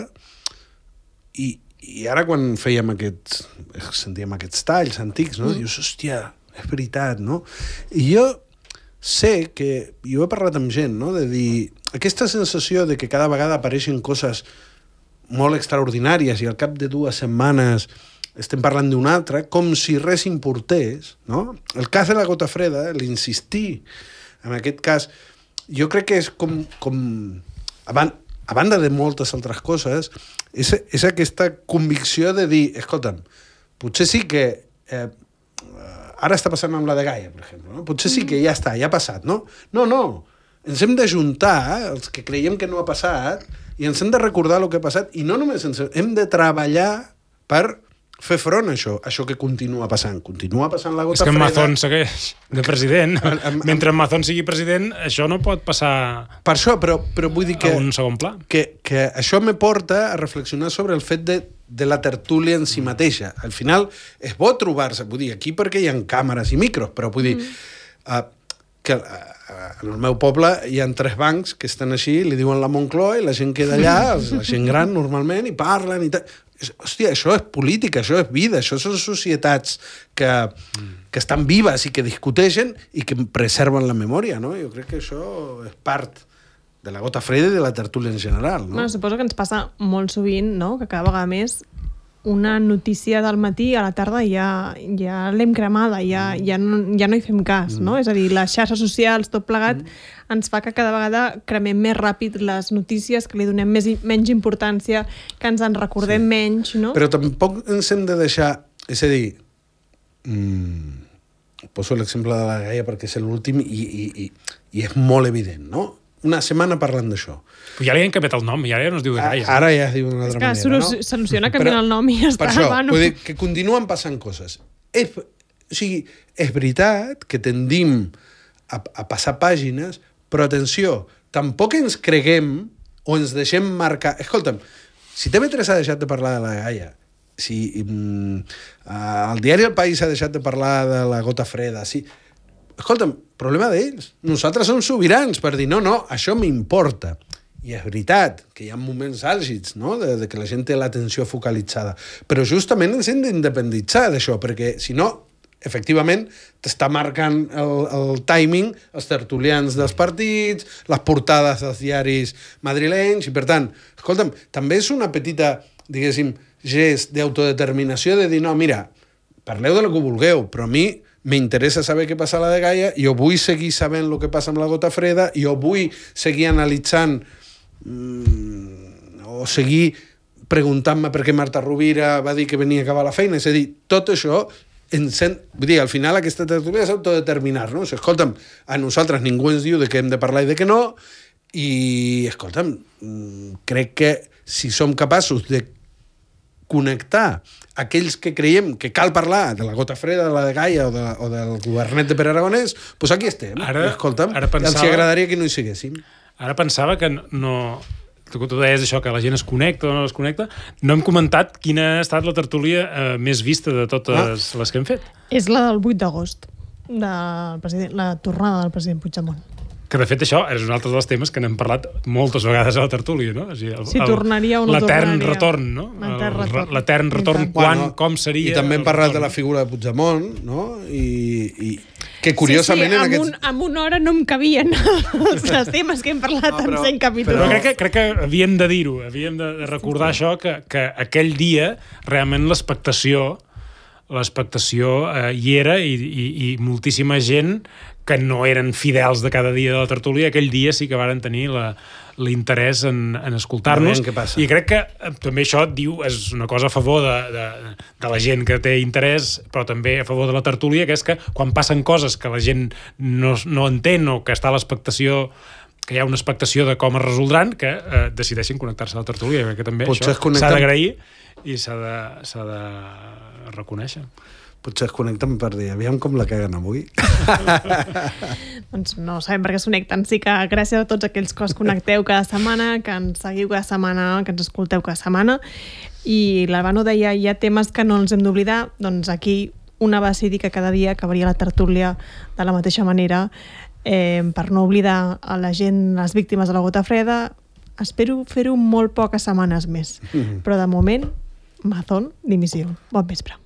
i ara quan sentíem aquests talls antics, no? Dius, hòstia, és veritat, no? I jo sé que, jo he parlat amb gent, no?, de dir, aquesta sensació de que cada vegada apareixen coses molt extraordinàries i al cap de 2 setmanes estem parlant d'una altra, com si res importés, no? El cas de la gota freda, l'insistir en aquest cas, jo crec que és com a banda de moltes altres coses, és aquesta convicció de dir, escolta'm, potser sí que ara està passant amb la de Gaia, per exemple, no? Potser sí que ja està, ja ha passat, no? No, ens hem d'ajuntar, els que creiem que no ha passat, i ens hem de recordar el que ha passat, i no només hem de treballar per fer front a això que continua passant la gota freda. És que Mazón segueix de president. Mentre Mazón sigui president, això no pot passar per això, però vull dir que, a un segon pla. Que això me porta a reflexionar sobre el fet de la tertúlia en si mateixa. Al final és bo trobar-se, vull dir, aquí perquè hi ha càmeres i micros, però vull dir que en el meu poble hi ha 3 bancs que estan així, li diuen la Moncloa i la gent queda allà, la gent gran normalment, i parlen i tal. Hòstia, això és política, això és vida, això són societats que estan vives i que discuteixen i que preserven la memòria, no? Jo crec que això és part de la gota freda i de la tertúlia en general, no? Bueno, suposo que ens passa molt sovint, no?, que cada vegada més una notícia del matí a la tarda ja l'hem cremada, ja no hi fem cas, no? És a dir, les xarxes socials, tot plegat, ens fa que cada vegada cremem més ràpid les notícies, que li donem menys importància, que ens en recordem menys, no? Però tampoc ens hem de deixar... És a dir, poso l'exemple de la Gaia perquè és l'últim i és molt evident, no? Una setmana parlant d'això. Però ja li han canviat el nom, ja no es diu Gaia. Ara ja es diu d'una altra manera, no? És que soluciona canviant el nom i ja està. Per això, vull dir que continuen passant coses. O sigui, és veritat que tendim a passar pàgines, però atenció, tampoc ens creguem o ens deixem marcar... Escolta'm, si TV3 ha deixat de parlar de la Gaia, si el diari El País ha deixat de parlar de la gota freda, si... Escolta'm, problema d'ells. Nosaltres som sobirans per dir, no, això m'importa. I és veritat que hi ha moments àlgids, no?, de que la gent té l'atenció focalitzada. Però justament ens hem d'independitzar d'això, perquè si no efectivament, t'està marcant el timing, els tertulians dels partits, les portades dels diaris madrilenys, i per tant, escolta'm, també és una petita, diguéssim, gest d'autodeterminació de dir, no, mira, parleu de lo que vulgueu, però a mi m'interessa saber què passa a la Dgaia, jo vull seguir sabent el que passa amb la gota freda, jo vull seguir analitzant o seguir preguntant-me per què Marta Rovira va dir que venia a acabar la feina, és a dir, tot això, vull dir, al final aquesta tertúlia és autodeterminar, no? O sigui, escolta'm, a nosaltres ningú ens diu de què hem de parlar i de què no, i, escolta'm, crec que si som capaços de connectar aquells que creiem que cal parlar de la gota freda, de la Dgaia o del governet de Pere Aragonès, doncs aquí estem. Escolta'm, els agradaria que no hi siguéssim. Ara pensava que no... Tu deies això, que la gent es connecta o no es connecta. No hem comentat quina ha estat la tertúlia més vista de totes les que hem fet. És la del 8 d'agost, la tornada del president Puigdemont. Que, de fet, això és un altre dels temes que n'hem parlat moltes vegades a la tertúlia, no? Si tornaria o no tornaria. L'etern retorn, no? L'etern retorn, com seria... I també hem parlat de la figura de Puigdemont, no? I que curiosament en una hora no em cabien els temes que hem parlat en 100 capítols. Però crec que havíem de dir-ho, havíem de recordar això, que aquell dia realment l'expectació hi era i moltíssima gent que no eren fidels de cada dia de la tertúlia, aquell dia sí que varen tenir l'interès en escoltar-nos. I crec que també això és una cosa a favor de la gent que té interès, però també a favor de la tertúlia, que és que quan passen coses que la gent no entén o que està a l'expectació, que hi ha una expectació de com es resoldran, que decideixin connectar-se a la tertúlia. Crec que també això s'ha d'agrair i s'ha de reconèixer. Potser es connecten per dir, aviam com la caguen avui. Doncs no sabem per què es connecten. Sí que gràcies a tots aquells que us connecteu cada setmana, que ens seguiu cada setmana, que ens escolteu cada setmana. I l'Albano deia, hi ha temes que no ens hem d'oblidar, doncs aquí una va decidir que cada dia acabaria la tertúlia de la mateixa manera, per no oblidar a la gent, les víctimes de la gota freda. Espero fer-ho molt poques setmanes més. Però de moment, Mazón, dimissió. Bon vespre.